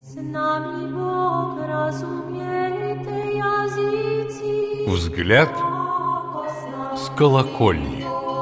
Взгляд с колокольни.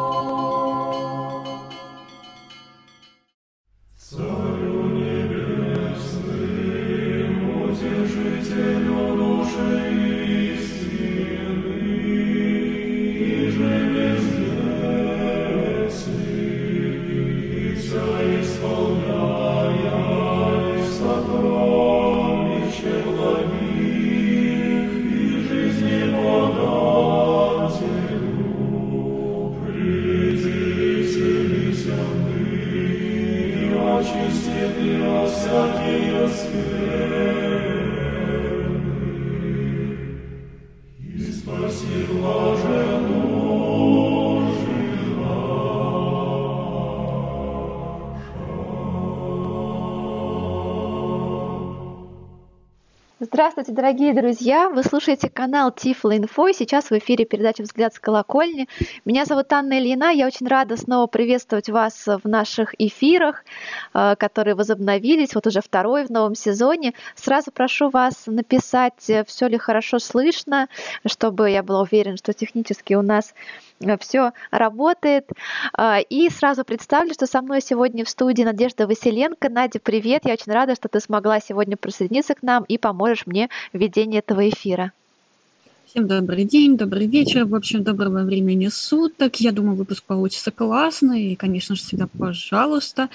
Здравствуйте, дорогие друзья! Вы слушаете канал Тифло-Инфо. Сейчас в эфире передача «Взгляд с колокольни». Меня зовут Анна Ильина. Я очень рада снова приветствовать вас в наших эфирах, которые возобновились, вот уже второй в новом сезоне. Сразу прошу вас написать, все ли хорошо слышно, чтобы я была уверена, что технически у нас все работает. И сразу представлю, что со мной сегодня в студии Надежда Василенко. Надя, привет! Я очень рада, что ты смогла сегодня присоединиться к нам и поможешь мне в ведении этого эфира. Всем добрый день, добрый вечер, в общем, доброго времени суток. Я думаю, выпуск получится классный, и, конечно же, всегда пожалуйста.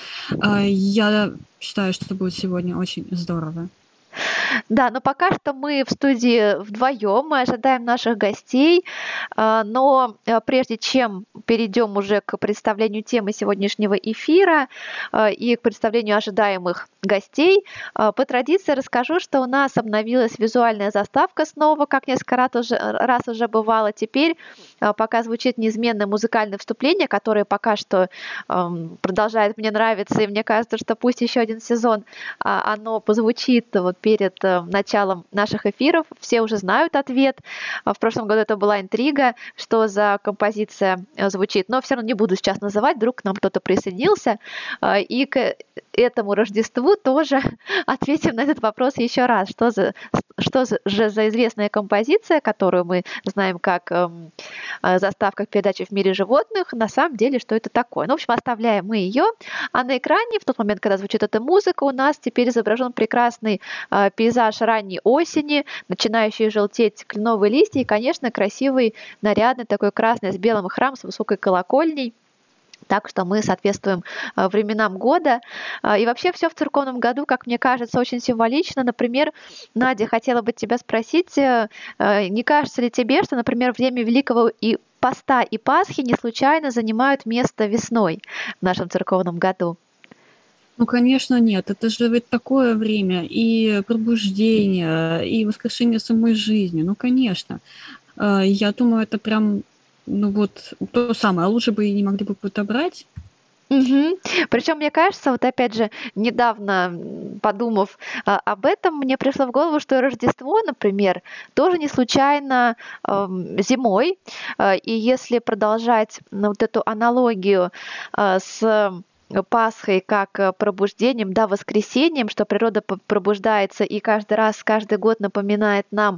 Я считаю, что это будет сегодня очень здорово. Да, но пока что мы в студии вдвоем, мы ожидаем наших гостей, но прежде чем перейдем уже к представлению темы сегодняшнего эфира и к представлению ожидаемых гостей, по традиции расскажу, что у нас обновилась визуальная заставка снова, как несколько раз уже бывало. Теперь пока звучит неизменное музыкальное вступление, которое пока что продолжает мне нравиться, и мне кажется, что пусть еще один сезон оно позвучит вот перед началом наших эфиров. Все уже знают ответ. В прошлом году это была интрига, что за композиция звучит. Но все равно не буду сейчас называть, вдруг к нам кто-то присоединился. И к этому Рождеству тоже ответим на этот вопрос еще раз. Что же за известная композиция, которую мы знаем как заставка к передаче «В мире животных», на самом деле, что это такое? Ну, в общем, оставляем мы ее. А на экране, в тот момент, когда звучит эта музыка, у нас теперь изображен прекрасный пейзаж ранней осени, начинающие желтеть кленовые листья и, конечно, красивый, нарядный такой красный с белым храм с высокой колокольней. Так что мы соответствуем временам года. И вообще все в церковном году, как мне кажется, очень символично. Например, Надя, хотела бы тебя спросить, не кажется ли тебе, что, например, время Великого Поста и Пасхи не случайно занимают место весной в нашем церковном году? Ну, конечно, нет. Это же ведь такое время и пробуждение, и воскрешение самой жизни. Ну, конечно. Я думаю, это прям, ну вот, то самое. А лучше бы и не могли бы подобрать. Угу. Причем, мне кажется, вот опять же, недавно подумав об этом, мне пришло в голову, что Рождество, например, тоже не случайно зимой. И если продолжать вот эту аналогию с Пасхой как пробуждением, да, воскресением, что природа пробуждается и каждый год напоминает нам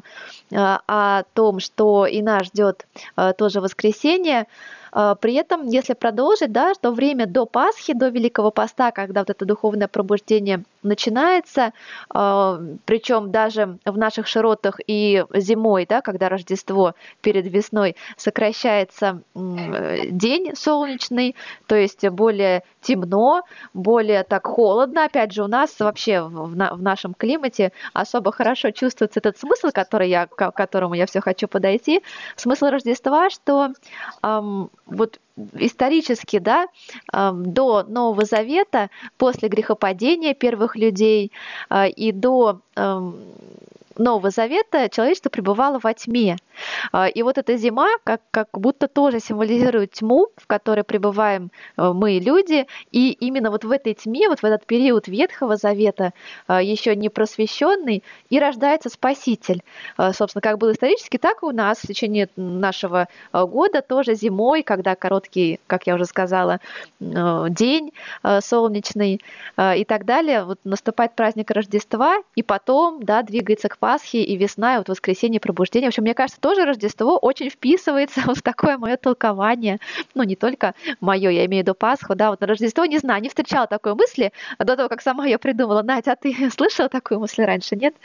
о том, что и нас ждет тоже воскресенье. При этом, если продолжить, да, что время до Пасхи, до Великого Поста, когда вот это духовное пробуждение начинается, причем даже в наших широтах и зимой, да, когда Рождество перед весной, сокращается день солнечный, то есть более темно, более так холодно. Опять же, у нас вообще в нашем климате особо хорошо чувствуется этот смысл, к которому я все хочу подойти. Смысл Рождества, что вот исторически, да, до Нового Завета, после грехопадения первых людей и до Нового Завета человечество пребывало во тьме. И вот эта зима как будто тоже символизирует тьму, в которой пребываем мы, люди. И именно вот в этой тьме, вот в этот период Ветхого Завета, еще не просвещенный, и рождается Спаситель. Собственно, как было исторически, так и у нас в течение нашего года, тоже зимой, когда короткий, как я уже сказала, день солнечный и так далее, вот наступает праздник Рождества, и потом, да, двигается к Пасхе и весна, и вот воскресенье, пробуждение. В общем, мне кажется, тоже Рождество очень вписывается вот в такое мое толкование. Ну, не только мое, я имею в виду Пасху, да, вот на Рождество, не знаю, не встречала такой мысли до того, как сама ее придумала. Надя, а ты слышала такую мысль раньше, нет?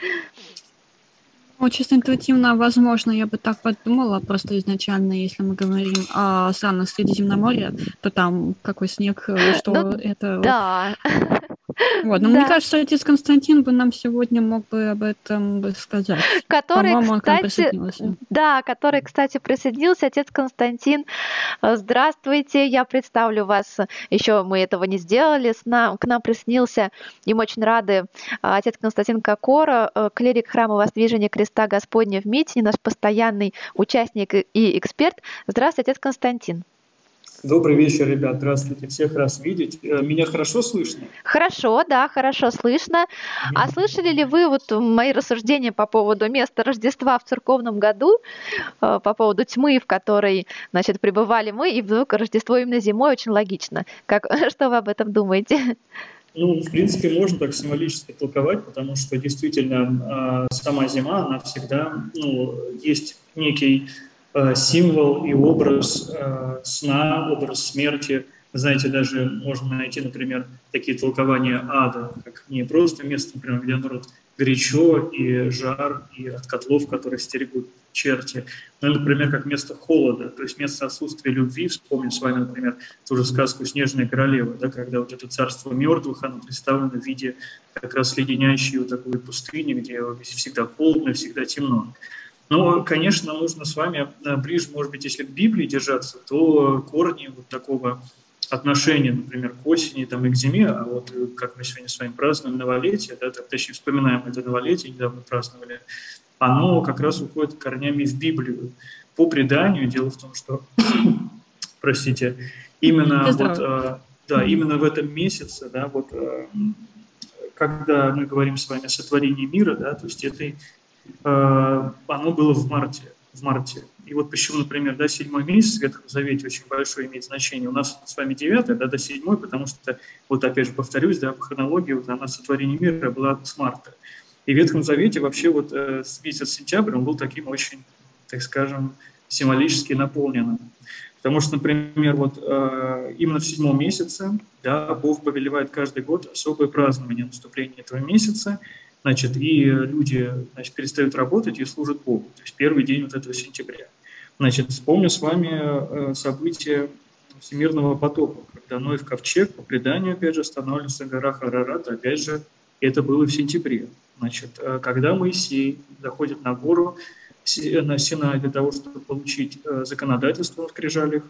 Ну, чисто интуитивно, возможно, я бы так подумала, просто изначально, если мы говорим о странах Средиземноморья, то там какой снег, что Ну, это вот. да, Вот, но мне да. кажется, отец Константин бы нам сегодня мог бы об этом бы сказать. Который, По-моему, он к нам кстати, присоединился. да, который, кстати, присоединился, отец Константин. Здравствуйте, я представлю вас. Еще мы этого не сделали. К нам приснился, и мы очень рады, отец Константин Кокора, клирик храма Воздвижения Креста Господня в Митине, наш постоянный участник и эксперт. Здравствуйте, отец Константин. Добрый вечер, ребят. Здравствуйте. Всех раз видеть. Меня хорошо слышно? Хорошо, да, хорошо слышно. А слышали ли вы вот мои рассуждения по поводу места Рождества в церковном году, по поводу тьмы, в которой, значит, пребывали мы, и вдруг Рождество именно зимой, очень логично. Что вы об этом думаете? Ну, в принципе, можно так символически толковать, потому что действительно сама зима, она всегда, есть некий символ и образ сна, образ смерти. Знаете, даже можно найти, например, такие толкования ада, как не просто место, например, где, наоборот, горячо и жар, и от котлов, которые стерегут черти, но, например, как место холода, то есть место отсутствия любви. Вспомним с вами, например, ту же сказку «Снежная королева», да, когда вот это царство мертвых, оно представлено в виде как раз леденящей вот такой пустыни, где всегда холодно, всегда темно. Но, конечно, нужно с вами ближе, может быть, если к Библии держаться, то корни вот такого отношения, например, к осени там, и к зиме, а вот как мы сегодня с вами празднуем новолетие, да, точнее, вспоминаем это новолетие, недавно праздновали, оно как раз уходит корнями в Библию. По преданию, дело в том, что, простите, именно вот, да, именно в этом месяце, да, вот, когда мы говорим с вами о сотворении мира, да, то есть это оно было в марте. И вот почему, например, да, 7-й месяц в Ветхом Завете очень большое имеет значение. У нас с вами 9-й, да, до 7-й, потому что, вот опять же повторюсь, да, по хронологии, вот она сотворение мира была с марта. И в Ветхом Завете вообще вот месяц сентябрь, он был таким очень, так скажем, символически наполненным. Потому что, например, вот именно в 7-м месяце, да, Бог повелевает каждый год особое празднование наступления этого месяца. Значит, и люди, значит, перестают работать и служат Богу. То есть первый день вот этого сентября. Значит, вспомню с вами события всемирного потопа, когда Ной в ковчег, по преданию, опять же, останавливался в горах Арарат, опять же, это было в сентябре. Значит, когда Моисей заходит на гору, на Синай для того, чтобы получить законодательство на скрижалях,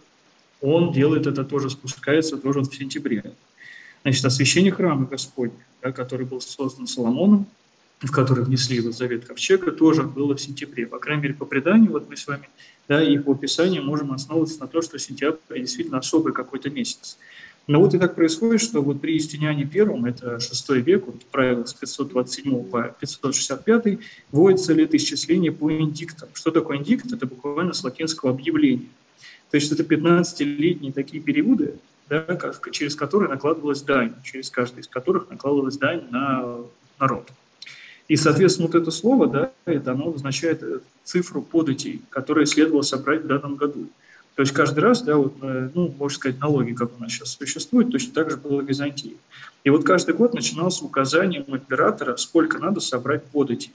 он делает это тоже, спускается тоже в сентябре. Значит, освящение храма Господня, да, который был создан Соломоном, в который внесли вот завет ковчега, тоже было в сентябре. По крайней мере, по преданию, вот мы с вами, да, и по описанию можем основываться на то, что сентябрь действительно особый какой-то месяц. Но вот и так происходит, что вот при Юстиниане Первом, это 6 век, вот правило с 527 по 565, вводится летоисчисление по индиктам. Что такое индикт? Это буквально с латинского объявления. То есть это 15-летние такие периоды, да, через которые накладывалась дань, через каждый из которых накладывалась дань на народ. И, соответственно, вот это слово, да, это оно означает цифру податей, которые следовало собрать в данном году. То есть каждый раз, да, вот, можно сказать, налоги, как у нас сейчас существуют, точно так же было в Византии. И вот каждый год начинался указанием императора, сколько надо собрать податей.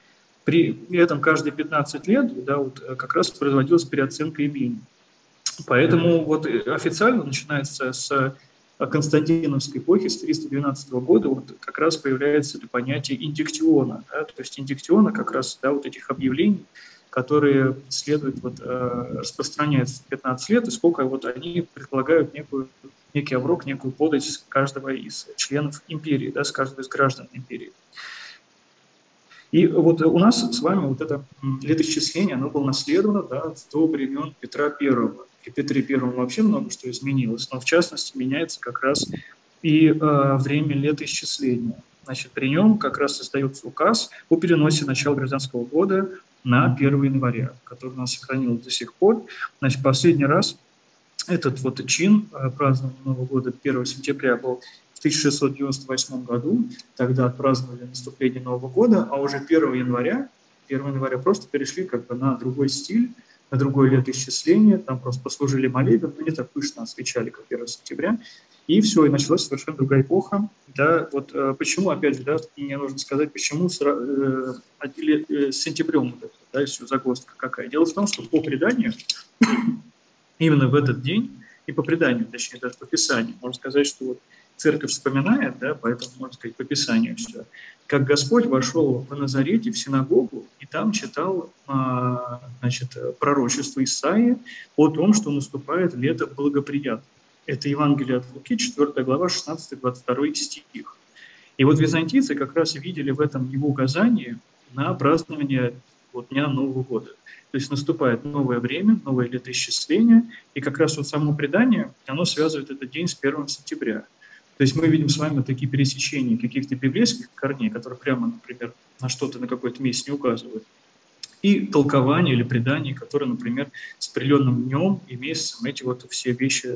При этом каждые 15 лет, да, вот, как раз производилась переоценка имений. Поэтому вот официально начинается с константиновской эпохи, с 312 года, вот как раз появляется это понятие индиктиона. Да, то есть индиктиона как раз, да, вот этих объявлений, которые следует вот, распространяться 15 лет, и сколько вот они предполагают некий оброк, некую подать с каждого из членов империи, да, с каждого из граждан империи. И вот у нас с вами вот это летоисчисление, оно было наследовано, да, до времен Петра Первого. При Петре Первом вообще много что изменилось, но в частности меняется как раз и время летоисчисления. Значит, при нем как раз издается указ о переносе начала гражданского года на 1 января, который у нас сохранился до сих пор. Значит, последний раз этот вот чин празднования Нового года 1 сентября был в 1698 году. Тогда отпраздновали наступление Нового года, а уже 1 января просто перешли как бы на другой стиль, на другое летоисчисление, там просто послужили молебен, но не так пышно освещали, как 1 сентября, и все, и началась совершенно другая эпоха. Да, вот почему, опять же, да, мне нужно сказать, почему с сентябрем вот это, да, все загвоздка какая. Дело в том, что по преданию, именно в этот день, и по преданию, точнее, даже по Писанию, можно сказать, что вот церковь вспоминает, да, поэтому, можно сказать, по Писанию все, как Господь вошел в Назарете, в синагогу, и там читал, значит, пророчество Исаии о том, что наступает лето благоприятное. Это Евангелие от Луки, 4 глава, 16-22 стих. И вот византийцы как раз видели в этом его указании на празднование вот Дня Нового года. То есть наступает новое время, новое летоисчисление, и как раз вот само предание, оно связывает этот день с 1 сентября. То есть мы видим с вами такие пересечения каких-то библейских корней, которые прямо, например, на что-то, на какое-то место не указывают, и толкования или предания, которые, например, с определенным днем и месяцем эти вот все вещи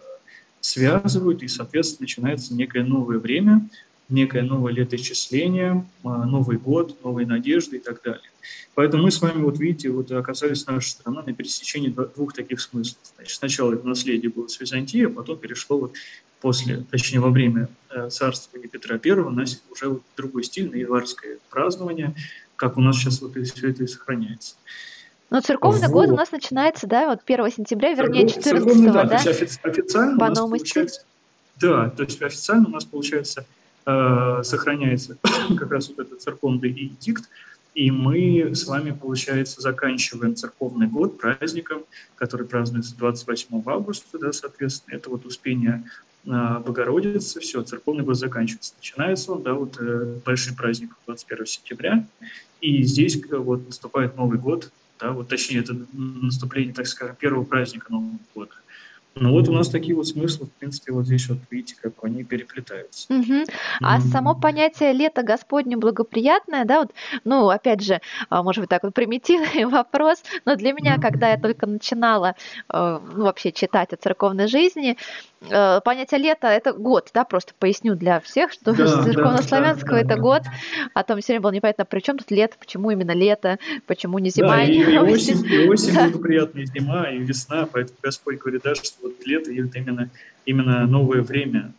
связывают, и, соответственно, начинается некое новое время, некое новое летоисчисление, Новый год, новые надежды и так далее. Поэтому мы с вами, вот видите, вот оказались наша страна на пересечении двух таких смыслов. Значит, сначала это наследие было с Византии, а потом перешло вот после, точнее, во время царствования Петра I на уже вот другой стиль, на январское празднование, как у нас сейчас вот и все это и сохраняется. Но церковный год у нас начинается, да, вот 1 сентября, вернее, 14-го, да? То есть официально у нас получается... Да, то есть официально у нас, получается, сохраняется как раз вот этот церковный эдикт, и мы с вами, получается, заканчиваем церковный год праздником, который празднуется 28 августа, да, соответственно, это вот Успение Богородицы, все, церковный год заканчивается. Начинается он, да, вот большой праздник 21 сентября, и здесь вот наступает Новый год, да, вот точнее, это наступление, так скажем, первого праздника Нового года. Ну вот у нас такие вот смыслы, в принципе, вот здесь вот видите, как они переплетаются. А само понятие «лето Господне благоприятное», да, вот, ну, опять же, может быть, так вот примитивный вопрос, но для меня, когда я только начинала, ну, вообще читать о церковной жизни, понятие «лето» — это год, да, просто поясню для всех, что с церковнославянского это год, а то все время было непонятно, при чем тут лето, почему именно лето, почему не зима и не осень. И осень благоприятная, и зима, и весна, поэтому Господь говорит, да, что вот лето — это именно новое время,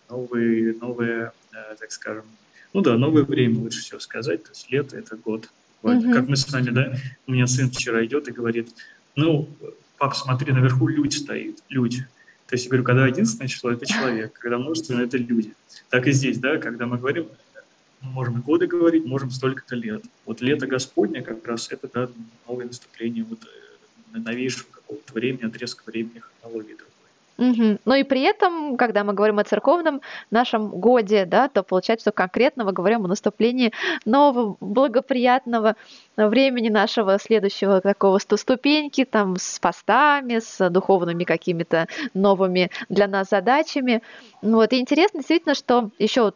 новое, так скажем, ну да, новое время, лучше всего сказать, то есть лето — это год. Вот. Как мы с вами, да, у меня сын вчера идет и говорит, ну, пап, смотри, наверху людь стоит, людь. То есть я говорю, когда единственное число — это человек, когда множественное — это люди. Так и здесь, да, когда мы говорим, мы можем и годы говорить, можем столько-то лет. Вот лето Господне как раз это, да, новое наступление вот новейшего какого-то времени, отрезка времени, хронологии другой. Но и при этом, когда мы говорим о церковном нашем годе, да, то получается, что конкретно мы говорим о наступлении нового благоприятного времени нашего следующего такого ступеньки, там, с постами, с духовными какими-то новыми для нас задачами. Вот. И интересно действительно, что еще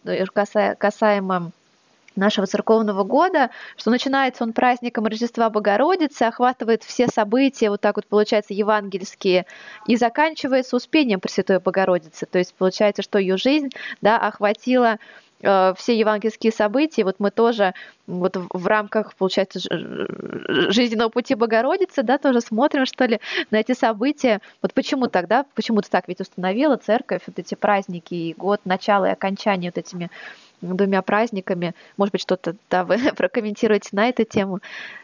касаемо нашего церковного года, что начинается он праздником Рождества Богородицы, охватывает все события, вот так вот получается, евангельские, и заканчивается Успением Пресвятой Богородицы. То есть получается, что ее жизнь, да, охватила все евангельские события. Вот мы тоже вот в рамках, получается, жизненного пути Богородицы, да, тоже смотрим, что ли, на эти события. Вот почему тогда, почему-то так ведь установила церковь вот эти праздники, и год начала и окончания вот этими двумя праздниками. Может быть, что-то, да, вы прокомментируете на эту тему?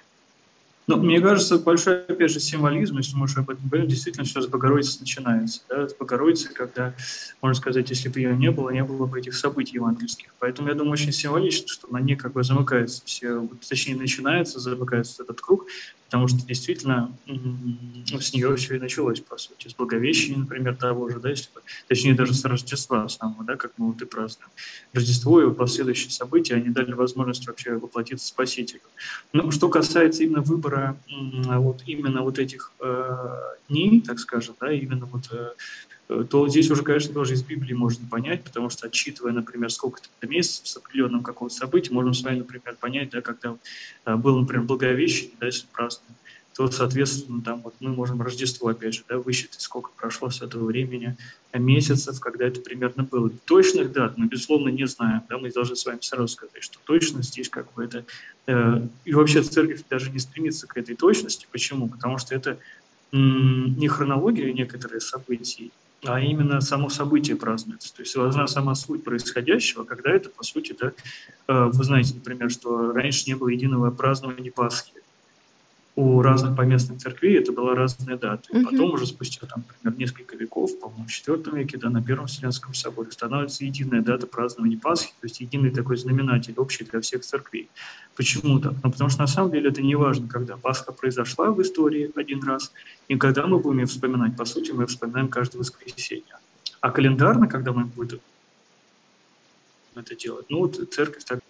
Ну, мне кажется, большой, опять же, символизм, если мы уже об этом говорим, действительно все с Богородицы начинается. Да? С Богородицы, когда, можно сказать, если бы ее не было бы этих событий евангельских. Поэтому, я думаю, очень символично, что на ней как бы замыкаются все, точнее, начинается, замыкается этот круг. потому что действительно с нее все и началось, по сути, с Благовещения, например, того же, да, если, точнее, даже с Рождества самого, да, как мы вот и празднуем. Рождество и его последующие события, они дали возможность вообще воплотиться Спасителю. Но что касается именно выбора вот именно вот этих дней, так скажем, да, именно вот то здесь уже, конечно, тоже из Библии можно понять, потому что, отчитывая, например, сколько-то месяцев с определенным какого-то события, можем с вами, например, понять, да, когда было, например, Благовещение, да, если празднуем, то, соответственно, там вот мы можем Рождество, опять же, да, высчитать, сколько прошло с этого времени, месяцев, когда это примерно было. Точных дат мы, безусловно, не знаем, да, мы должны с вами сразу сказать, что точно здесь как бы это... и вообще церковь даже не стремится к этой точности. Почему? Потому что это не хронология некоторых событий, а именно само событие празднуется. То есть важна сама суть происходящего, когда это, по сути, да, вы знаете, например, что раньше не было единого празднования Пасхи. У разных поместных церквей это была разная дата. И потом уже спустя, там, например, несколько веков, по-моему, в IV веке, да, на Первом Вселенском соборе становится единая дата празднования Пасхи, то есть единый такой знаменатель, общий для всех церквей. Почему так? Ну, потому что на самом деле это не важно, когда Пасха произошла в истории один раз, и когда мы будем ее вспоминать. По сути, мы вспоминаем каждое воскресенье. А календарно, когда мы будем это делать, ну вот церковь так.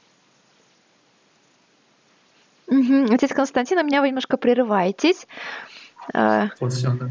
Отец Константин, у меня вы немножко прерываетесь. Вот все, да.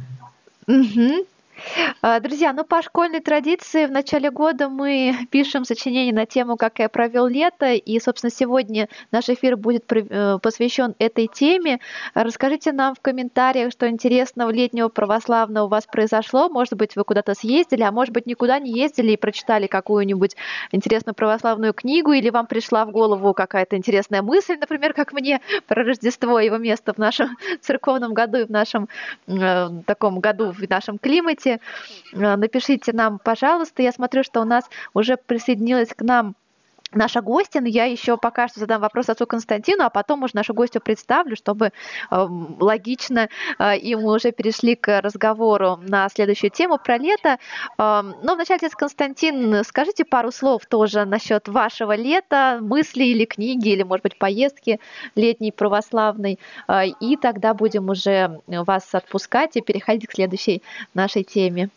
Друзья, ну по школьной традиции в начале года мы пишем сочинение на тему «Как я провел лето», и, собственно, сегодня наш эфир будет посвящен этой теме. Расскажите нам в комментариях, что интересного летнего православного у вас произошло. Может быть, вы куда-то съездили, а может быть, никуда не ездили и прочитали какую-нибудь интересную православную книгу, или вам пришла в голову какая-то интересная мысль, например, как мне, про Рождество, его место в нашем церковном году и в нашем таком году, в нашем климате. Напишите нам, пожалуйста. Я смотрю, что у нас уже присоединилась к нам наша гостья, но я еще пока что задам вопрос отцу Константину, а потом уже нашу гостью представлю, чтобы логично, и мы уже перешли к разговору на следующую тему про лето. Но вначале, отец Константин, скажите пару слов тоже насчет вашего лета, мысли или книги, или, может быть, поездки летней православной, и тогда будем уже вас отпускать и переходить к следующей нашей теме.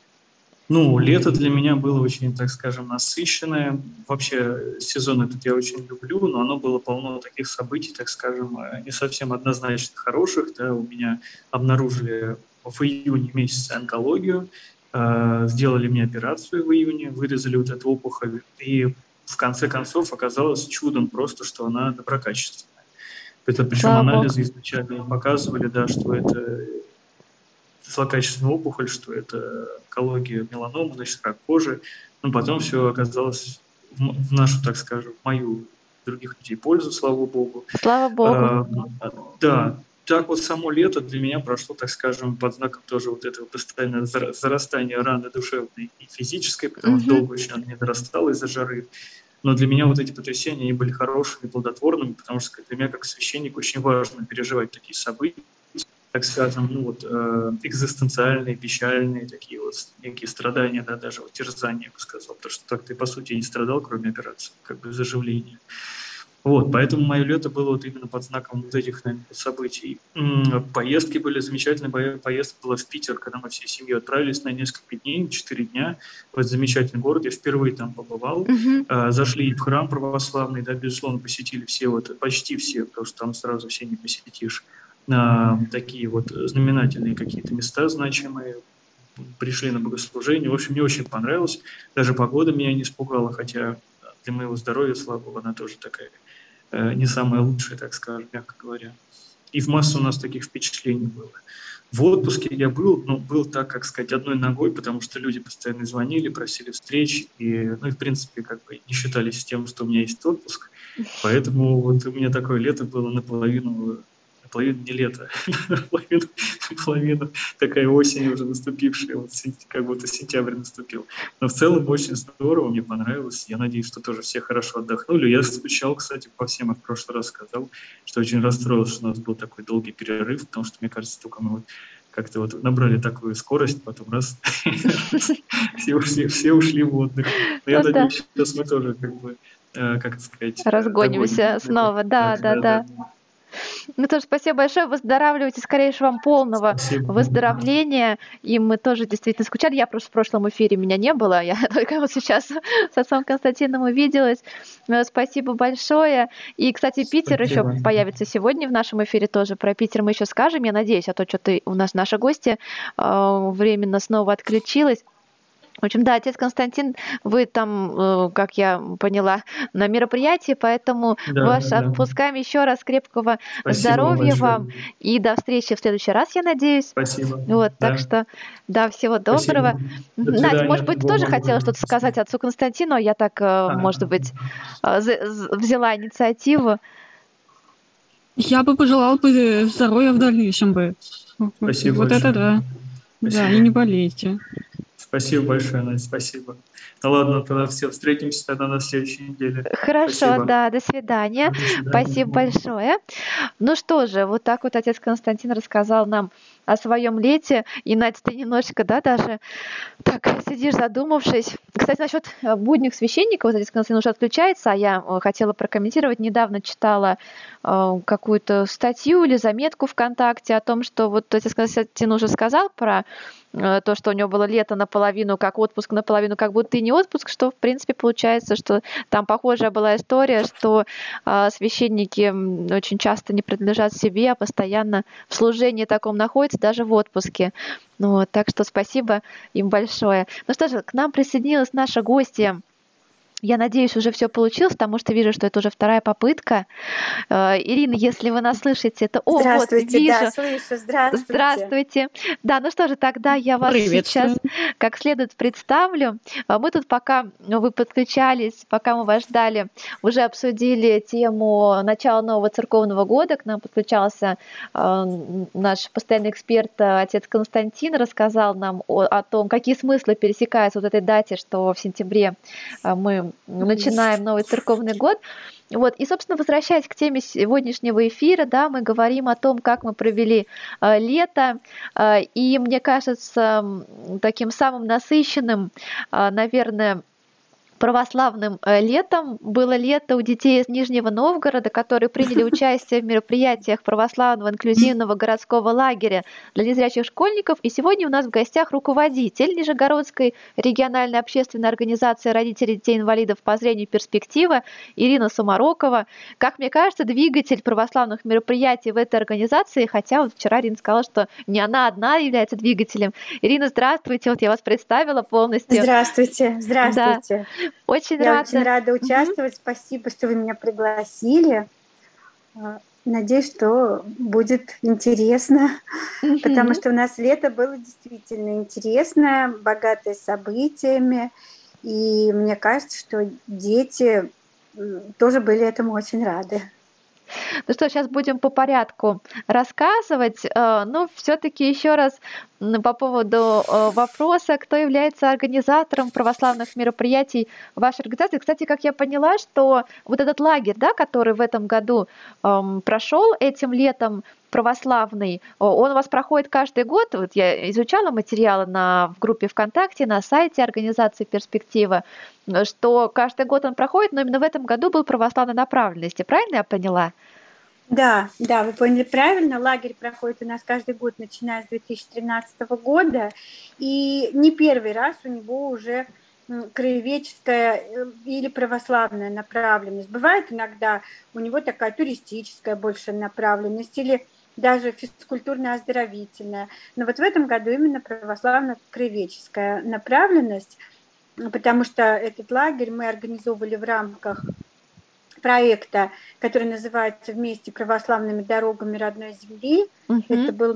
Ну, лето для меня было очень, так скажем, насыщенное. Вообще сезон этот я очень люблю, но оно было полно таких событий, так скажем, не совсем однозначно хороших. Да. У меня обнаружили в июне месяце онкологию, сделали мне операцию в июне, вырезали вот эту опухоль, и в конце концов оказалось чудом просто, что она доброкачественная. Это, причем анализы изначально показывали, да, что это злокачественная опухоль, что это онкология, меланома, значит, рак кожи. Но потом все оказалось в нашу, так скажем, в мою, других людей пользу, слава богу. Слава богу. Да, так вот само лето для меня прошло, так скажем, под знаком тоже вот этого постоянного зарастания раны душевной и физической, потому что долго очень она не дорастала из-за жары. Но для меня вот эти потрясения, они были хорошими, плодотворными, потому что для меня как священник очень важно переживать такие события, так скажем, ну вот экзистенциальные, печальные такие вот некие страдания, да, даже вот терзания, я бы сказал, потому что так ты, по сути, не страдал, кроме операции, как бы заживления. Вот, поэтому мое лето было вот именно под знаком вот этих, наверное, событий. Поездки были замечательные, поездка была в Питер, когда мы всей семьей отправились на несколько дней, 4 дня, в этот замечательный город, я впервые там побывал, зашли в храм православный, да, безусловно, посетили все, вот, почти все, потому что там сразу все не посетишь, такие вот знаменательные какие-то места значимые, пришли на богослужение. В общем, мне очень понравилось. Даже погода меня не испугала, хотя для моего здоровья, слава богу, она тоже такая не самая лучшая, так скажем, мягко говоря. И в массу у нас таких впечатлений было. В отпуске я был, но был, так как сказать, одной ногой, потому что люди постоянно звонили, просили встреч, и, ну, и в принципе, как бы не считались с тем, что у меня есть отпуск. Поэтому вот у меня такое лето было наполовину не лето, наполовину такая осень уже наступившая, вот как будто сентябрь наступил. Но в целом очень здорово, мне понравилось. Я надеюсь, что тоже все хорошо отдохнули. Я скучал, кстати, по всем, я в прошлый раз сказал, что очень расстроился, что у нас был такой долгий перерыв, потому что, мне кажется, только мы вот как-то вот набрали такую скорость, потом раз, все ушли в отдых. Но я надеюсь, сейчас мы тоже как бы, как сказать... Разгонимся снова, да. Ну, тоже спасибо большое. Выздоравливайте, скорейшего вам полного Спасибо. выздоровления. И мы тоже действительно скучали. Я просто в прошлом эфире меня не было. Я только вот сейчас с отцом Константином увиделась. Спасибо большое. И, кстати, Питер еще Спасибо. появится сегодня в нашем эфире тоже. Про Питер мы еще скажем, я надеюсь, а то что-то у нас наша гостья временно снова отключилась. В общем, да, отец Константин, вы там, как я поняла, на мероприятии, поэтому Да, вас да, да. отпускаем еще раз крепкого Спасибо вам здоровья большое. вам и до встречи в следующий раз, я надеюсь. Спасибо. Вот, так Да. что, да, всего доброго. Спасибо. До Надя, свидания. может быть, ты тоже Бога хотела благословит. что-то сказать отцу Константину, а я так, может быть, взяла инициативу. Я бы пожелала бы здоровья в дальнейшем бы. Спасибо Вот большое. это да. Спасибо. Да, и не болейте. Спасибо большое, Надя, спасибо. Ну ладно, тогда все, встретимся тогда на следующей неделе. Хорошо, Спасибо. да, до свидания. До свидания. Спасибо большое. Ну что же, вот так вот отец Константин рассказал нам о своем лете. И, Надя, ты немножечко, да, даже так сидишь задумавшись. Кстати, насчет будних священников, вот отец Константин уже отключается, а я хотела прокомментировать. Недавно читала какую-то статью или заметку ВКонтакте о том, что вот отец Константин уже сказал про то, что у него было лето наполовину как отпуск, наполовину как будто и не отпуск, что, в принципе, получается, что там похожая была история, что священники очень часто не принадлежат себе, а постоянно в служении таком находятся, даже в отпуске. Ну, вот, так что спасибо им большое. Ну что же, к нам присоединилась наша гостья. Я надеюсь, уже все получилось, потому что вижу, что это уже вторая попытка. Ирина, если вы нас слышите, это... О, вот, Здравствуйте, вижу. да, слышу, здравствуйте. Здравствуйте. Да, ну что же, тогда я вас сейчас как следует представлю. Мы тут, пока вы подключались, пока мы вас ждали, уже обсудили тему начала нового церковного года. К нам подключался наш постоянный эксперт, отец Константин, рассказал нам о том, какие смыслы пересекаются вот этой дате, что в сентябре мы начинаем новый церковный год. Вот. И, собственно, возвращаясь к теме сегодняшнего эфира, да, мы говорим о том, как мы провели лето, и мне кажется, таким самым насыщенным, наверное, православным летом было лето у детей из Нижнего Новгорода, которые приняли участие в мероприятиях православного инклюзивного городского лагеря для незрячих школьников. И сегодня у нас в гостях руководитель Нижегородской региональной общественной организации родителей детей-инвалидов по зрению «Перспектива» Ирина Сумарокова. Как мне кажется, двигатель православных мероприятий в этой организации, хотя вот вчера Ирина сказала, что не она одна является двигателем. Ирина, здравствуйте, вот я вас представила полностью. Здравствуйте, здравствуйте. Да. Очень Я рада. очень рада участвовать. Спасибо, что вы меня пригласили. Надеюсь, что будет интересно, потому что у нас лето было действительно интересное, богатое событиями. И мне кажется, что дети тоже были этому очень рады. Ну что, сейчас будем по порядку рассказывать. Но все-таки еще раз по поводу вопроса, кто является организатором православных мероприятий вашей организации. Кстати, как я поняла, что вот этот лагерь, да, который в этом году прошел этим летом, православный, он у вас проходит каждый год. Вот я изучала материалы в группе ВКонтакте, на сайте организации «Перспектива», что каждый год он проходит, но именно в этом году был православной направленности. Правильно я поняла? Да, вы поняли правильно. Лагерь проходит у нас каждый год, начиная с 2013 года. И не первый раз у него уже краеведческая или православная направленность. Бывает иногда у него такая туристическая больше направленность или даже физкультурно-оздоровительная. Но вот в этом году именно православно-краеведческая направленность, потому что этот лагерь мы организовывали в рамках проекта, который называется «Вместе православными дорогами родной земли». Это был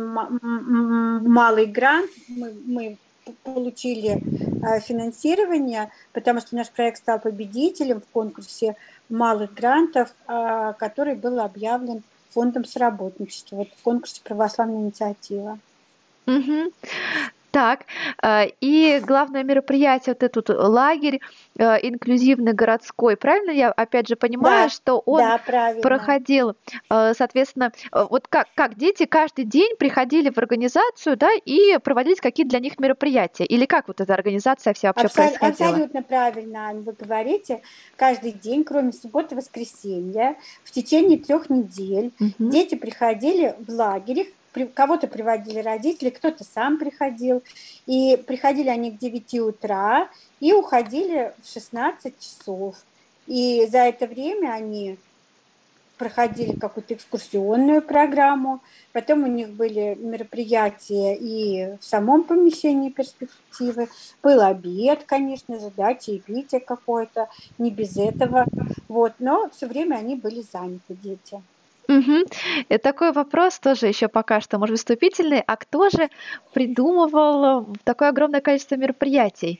малый грант. Мы получили финансирование, потому что наш проект стал победителем в конкурсе малых грантов, который был объявлен фондом соработничества, вот в конкурсе «Православная инициатива». Так, и главное мероприятие, вот этот лагерь инклюзивный городской, правильно я опять же понимаю, Да, что он да, правильно. проходил, соответственно, вот как дети каждый день приходили в организацию, да, и проводились какие-то для них мероприятия? Или как вот эта организация вся вообще происходила? Абсолютно правильно, Ань, вы говорите. Каждый день, кроме субботы и воскресенья, в течение 3 недель Мгм. дети приходили в лагерь, их кого-то приводили родители, кто-то сам приходил. И приходили они к 9 утра и уходили в 16 часов. И за это время они проходили какую-то экскурсионную программу, потом у них были мероприятия и в самом помещении перспективы, был обед, конечно же, да, чаепитие какое-то, не без этого, вот, но все время они были заняты, дети. Мгм. И такой вопрос тоже еще пока что, может, вступительный. А кто же придумывал такое огромное количество мероприятий?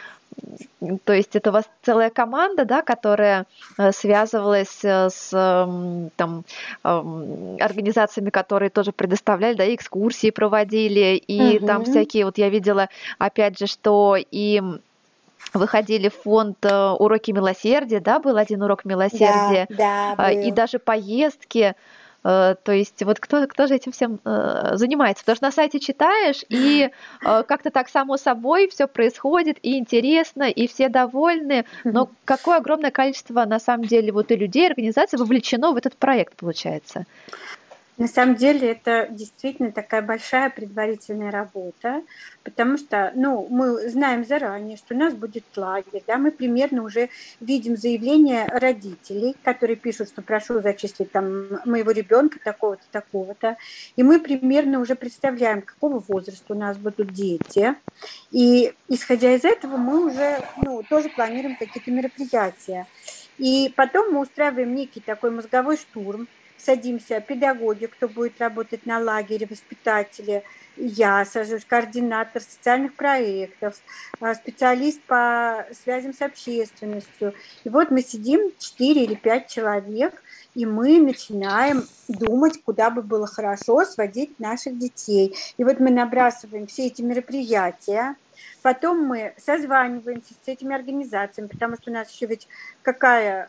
То есть это у вас целая команда, да, которая связывалась с там, организациями, которые тоже предоставляли, да, экскурсии проводили, и там Мгм. всякие, вот я видела, опять же, что и выходили в фонд «Уроки милосердия», да, был один урок Да, милосердия, да, и был. даже поездки. То есть вот кто же этим всем занимается? Потому что на сайте читаешь, и как-то так само собой все происходит, и интересно, и все довольны. Но какое огромное количество, на самом деле, вот и людей, и организаций вовлечено в этот проект, получается. На самом деле это действительно такая большая предварительная работа, потому что, ну, мы знаем заранее, что у нас будет лагерь, да, мы примерно уже видим заявления родителей, которые пишут, что прошу зачислить там моего ребенка такого-то, такого-то, и мы примерно уже представляем, какого возраста у нас будут дети, и исходя из этого мы уже, ну, тоже планируем какие-то мероприятия. И потом мы устраиваем некий такой мозговой штурм, садимся, педагоги, кто будет работать на лагере, воспитатели, я сажусь, координатор социальных проектов, специалист по связям с общественностью. И вот мы сидим 4 или 5 человек, и мы начинаем думать, куда бы было хорошо сводить наших детей. И вот мы набрасываем все эти мероприятия, потом мы созваниваемся с этими организациями, потому что у нас еще ведь какая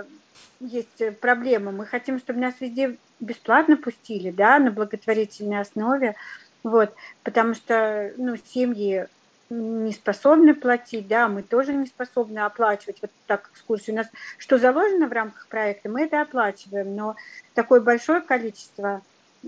есть проблема. Мы хотим, чтобы нас везде бесплатно пустили, да, на благотворительной основе, вот, потому что, ну, семьи не способны платить, да, мы тоже не способны оплачивать вот так экскурсию. У нас что заложено в рамках проекта, мы это оплачиваем, но такое большое количество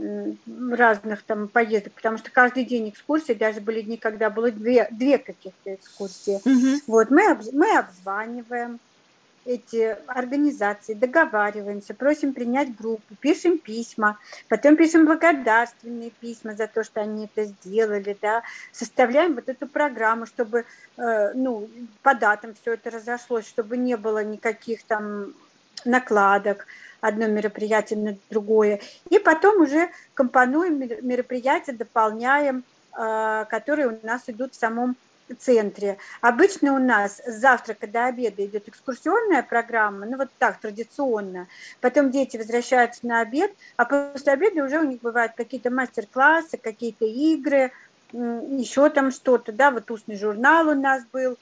разных там поездок, потому что каждый день экскурсии, даже были дни, когда было две каких-то экскурсии. Мгм. Вот, мы обзваниваем эти организации, договариваемся, просим принять группу, пишем письма, потом пишем благодарственные письма за то, что они это сделали, да, составляем вот эту программу, чтобы, ну, по датам все это разошлось, чтобы не было никаких там накладок, одно мероприятие на другое. И потом уже компонуем мероприятия, дополняем, которые у нас идут в самом центре. Обычно у нас с завтрака до обеда идет экскурсионная программа, ну вот так традиционно. Потом дети возвращаются на обед, а после обеда уже у них бывают какие-то мастер-классы, какие-то игры, еще там что-то, да, вот устный журнал у нас был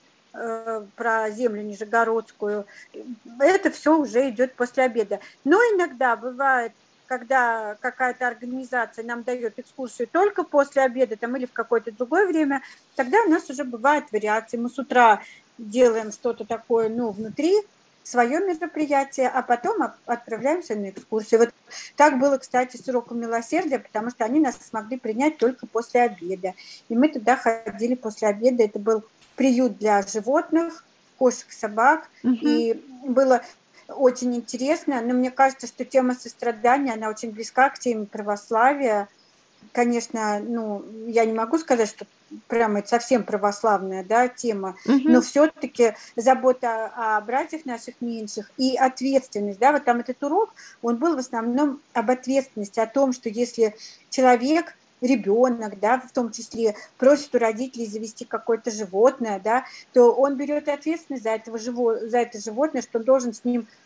про землю Нижегородскую. Это все уже идет после обеда. Но иногда бывает, когда какая-то организация нам дает экскурсию только после обеда там, или в какое-то другое время, тогда у нас уже бывают вариации. Мы с утра делаем что-то такое, ну, внутри, свое мероприятие, а потом отправляемся на экскурсию. Вот так было, кстати, с уроком милосердия, потому что они нас смогли принять только после обеда. И мы туда ходили после обеда. Это был приют для животных, кошек, собак. Мгм. И было очень интересно, но мне кажется, что тема сострадания, она очень близка к теме православия. Конечно, ну, я не могу сказать, что прямо это совсем православная, да, тема, но Мгм. все-таки забота о братьях наших меньших и ответственность, да, вот там этот урок, он был в основном об ответственности, о том, что если человек, ребенок, да, в том числе, просит у родителей завести какое-то животное, да, то он берет ответственность за это животное, что он должен с ним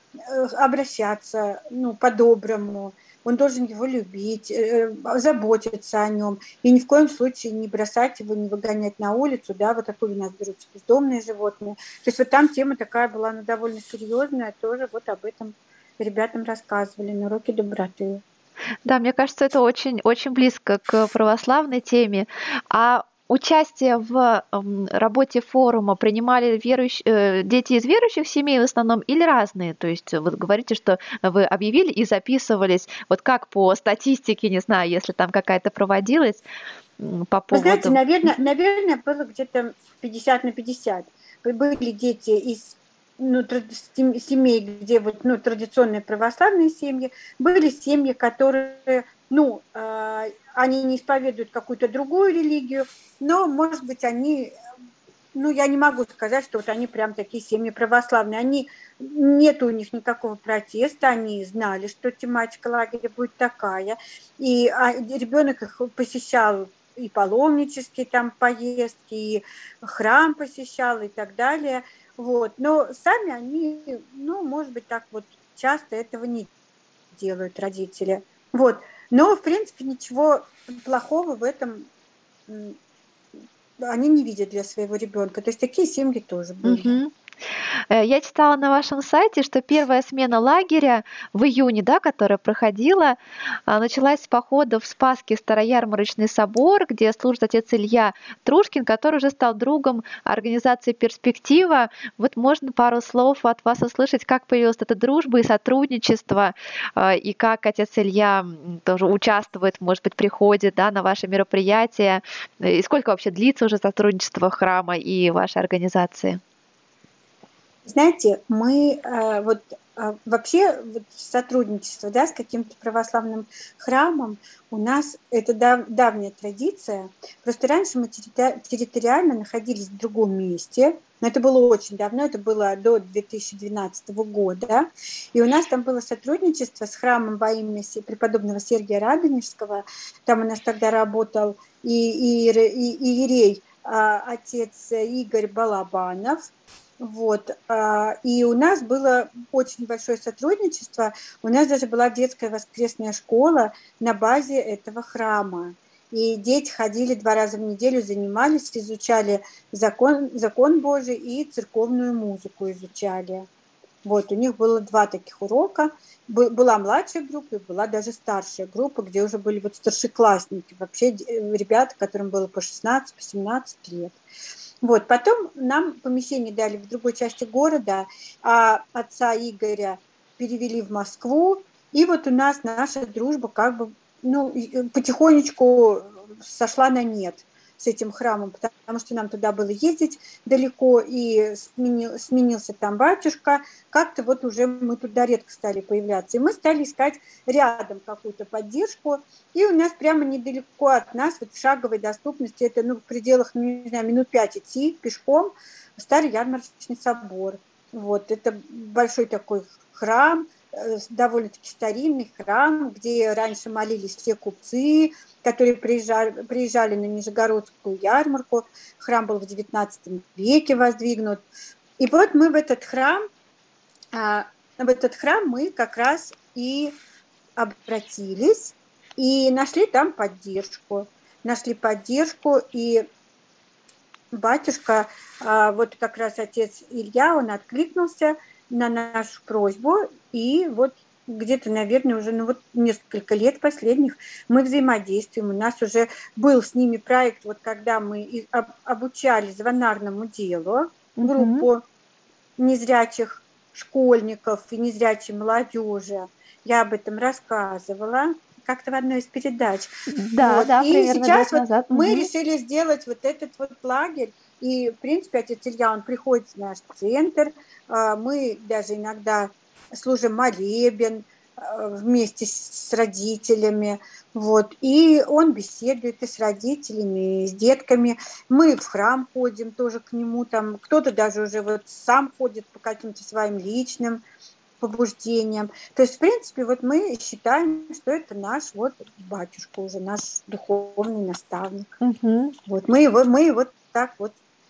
обращаться, ну, по-доброму, он должен его любить, заботиться о нем, и ни в коем случае не бросать его, не выгонять на улицу, да, вот такое у нас берутся бездомные животные. То есть вот там тема такая была, ну, довольно серьезная, тоже вот об этом ребятам рассказывали на уроке доброты. Да, мне кажется, это очень, очень близко к православной теме. А участие в работе форума принимали дети из верующих семей в основном или разные? То есть вы говорите, что вы объявили и записывались. Вот как по статистике, не знаю, если там какая-то проводилась по Вы знаете, поводу... наверное, было где-то 50 на 50. Были дети из семей, где вот, ну, традиционные православные семьи, были семьи, которые, ну, они не исповедуют какую-то другую религию, но, может быть, они, ну, я не могу сказать, что вот они прям такие семьи православные. Нет у них никакого протеста, они знали, что тематика лагеря будет такая, и ребенок их посещал и паломнические там поездки, и храм посещал, и так далее. Вот. Но сами они, ну, может быть, так вот часто этого не делают родители. Вот. Но, в принципе, ничего плохого в этом они не видят для своего ребенка. То есть такие семьи тоже были. Я читала на вашем сайте, что первая смена лагеря в июне, да, которая проходила, началась с похода в Спасский Староярмарочный собор, где служит отец Илья Трушкин, который уже стал другом организации «Перспектива». Вот можно пару слов от вас услышать, как появилась эта дружба и сотрудничество, и как отец Илья тоже участвует, может быть, приходит, да, на ваши мероприятия, и сколько вообще длится уже сотрудничество храма и вашей организации? Знаете, мы вообще вот сотрудничество, да, с каким-то православным храмом у нас это давняя традиция. Просто раньше мы территориально находились в другом месте, но это было очень давно, это было до 2012 года. И у нас там было сотрудничество с храмом во имя преподобного Сергия Радонежского. Там у нас тогда работал и иерей, отец Игорь Балабанов. Вот. И у нас было очень большое сотрудничество. У нас даже была детская воскресная школа на базе этого храма. И дети ходили 2 раза в неделю, занимались, изучали закон Божий и церковную музыку изучали. Вот, у них было 2 таких урока. Была младшая группа и была даже старшая группа, где уже были вот старшеклассники, вообще ребята, которым было по 16, по 17 лет. Вот, потом нам помещение дали в другой части города, а отца Игоря перевели в Москву, и вот у нас наша дружба как бы, ну, потихонечку сошла на нет с этим храмом, потому что нам туда было ездить далеко, и сменился там батюшка, как-то вот уже мы туда редко стали появляться, и мы стали искать рядом какую-то поддержку, и у нас прямо недалеко от нас, вот в шаговой доступности, это, ну, в пределах, не знаю, минут 5 идти пешком, Старый Ярмарочный собор. Вот, это большой такой храм, довольно-таки старинный храм, где раньше молились все купцы, которые приезжали на Нижегородскую ярмарку. Храм был в XIX веке воздвигнут. И вот мы в этот храм мы как раз и обратились, и нашли там поддержку. И батюшка, вот как раз отец Илья, он откликнулся на нашу просьбу, и вот где-то, наверное, уже несколько лет последних мы взаимодействуем. У нас уже был с ними проект, вот когда мы обучали звонарному делу группу незрячих школьников и незрячей молодежи. Я об этом рассказывала как-то в одной из передач. Да, вот. да, И сейчас вот назад. мы решили сделать вот этот вот лагерь. И, в принципе, отец Илья, он приходит в наш центр. Мы даже иногда служим молебен вместе с родителями. Вот. И он беседует и с родителями, и с детками. Мы в храм ходим тоже к нему. Там кто-то даже уже вот сам ходит по каким-то своим личным побуждениям. То есть, в принципе, вот мы считаем, что это наш вот батюшка уже, наш духовный наставник. Вот. Мы его так вот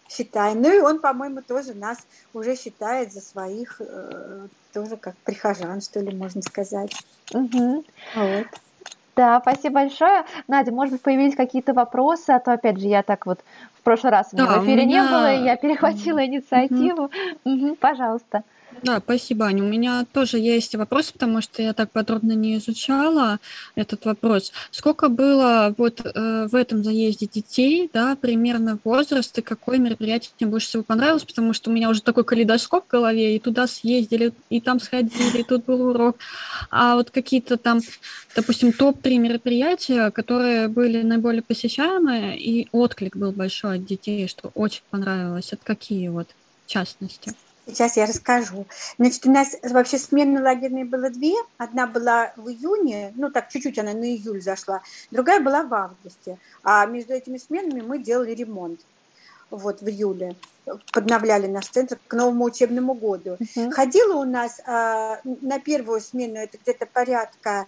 считай. Ну и он, по-моему, тоже нас уже считает за своих, тоже как прихожан, что ли, можно сказать. Мгм. Вот. Да, спасибо большое. Надя, может быть, появились какие-то вопросы, а то, опять же, я так вот в прошлый раз у меня Да, в у эфире не было, и меня... я перехватила Мгм. инициативу. Пожалуйста. Да, спасибо, Аня. У меня тоже есть вопрос, потому что я так подробно не изучала этот вопрос. Сколько было вот в этом заезде детей, да, примерно возраст, и какое мероприятие мне больше всего понравилось, потому что у меня уже такой калейдоскоп в голове, и туда съездили, и там сходили, и тут был урок. А вот какие-то там, допустим, топ-3 мероприятия, которые были наиболее посещаемые, и отклик был большой от детей, что очень понравилось. Это какие вот в частности? Сейчас я расскажу. Значит, у нас вообще смены лагерные было две. Одна была в июне, ну так чуть-чуть она на июль зашла, другая была в августе. А между этими сменами мы делали ремонт. Вот в июле подновляли наш центр к новому учебному году. Мгм. Ходило у нас на первую смену это где-то порядка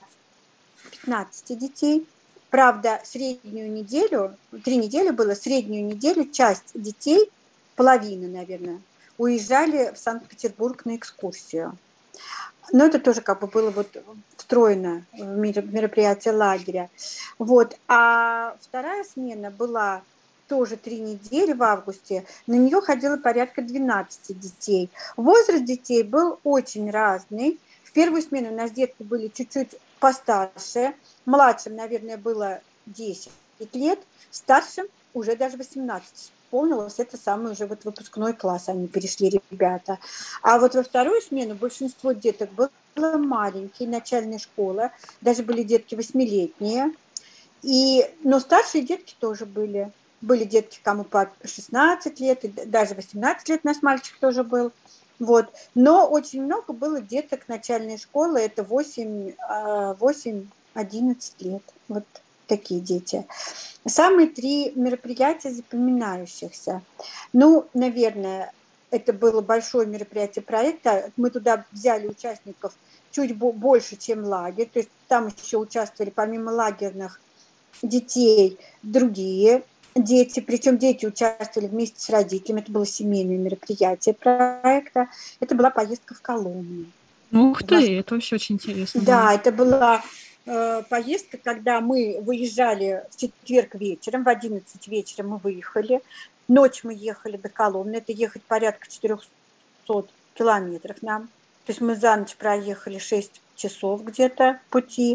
15 детей. Правда, среднюю неделю, 3 недели было, среднюю неделю часть детей, половина, наверное, уезжали в Санкт-Петербург на экскурсию. Но это тоже как бы было вот встроено в мероприятие лагеря. Вот. А вторая смена была тоже 3 недели в августе. На нее ходило порядка 12 детей. Возраст детей был очень разный. В первую смену у нас детки были чуть-чуть постарше. Младшим, наверное, было 10 лет. Старшим уже даже 18 исполнилось. Это самый уже вот выпускной класс они перешли, ребята. А вот во вторую смену большинство деток было маленькие, начальная школа. Даже были детки 8-летние. Но старшие детки тоже были. Были детки, кому по 16 лет, и даже 18 лет у нас мальчик тоже был. Вот. Но очень много было деток начальной школы, это 8-11 лет. Вот такие дети. Самые 3 мероприятия запоминающихся. Ну, наверное, это было большое мероприятие проекта. Мы туда взяли участников чуть больше, чем лагерь. То есть там еще участвовали помимо лагерных детей другие дети, причем дети участвовали вместе с родителями. Это было семейное мероприятие проекта. Это была поездка в Коломну. Ух ты, это вообще очень интересно. Да, это была поездка, когда мы выезжали в четверг вечером, в 11 вечера мы выехали. Ночь мы ехали до Коломны, это ехать порядка 400 километров нам. То есть мы за ночь проехали 6 часов где-то пути.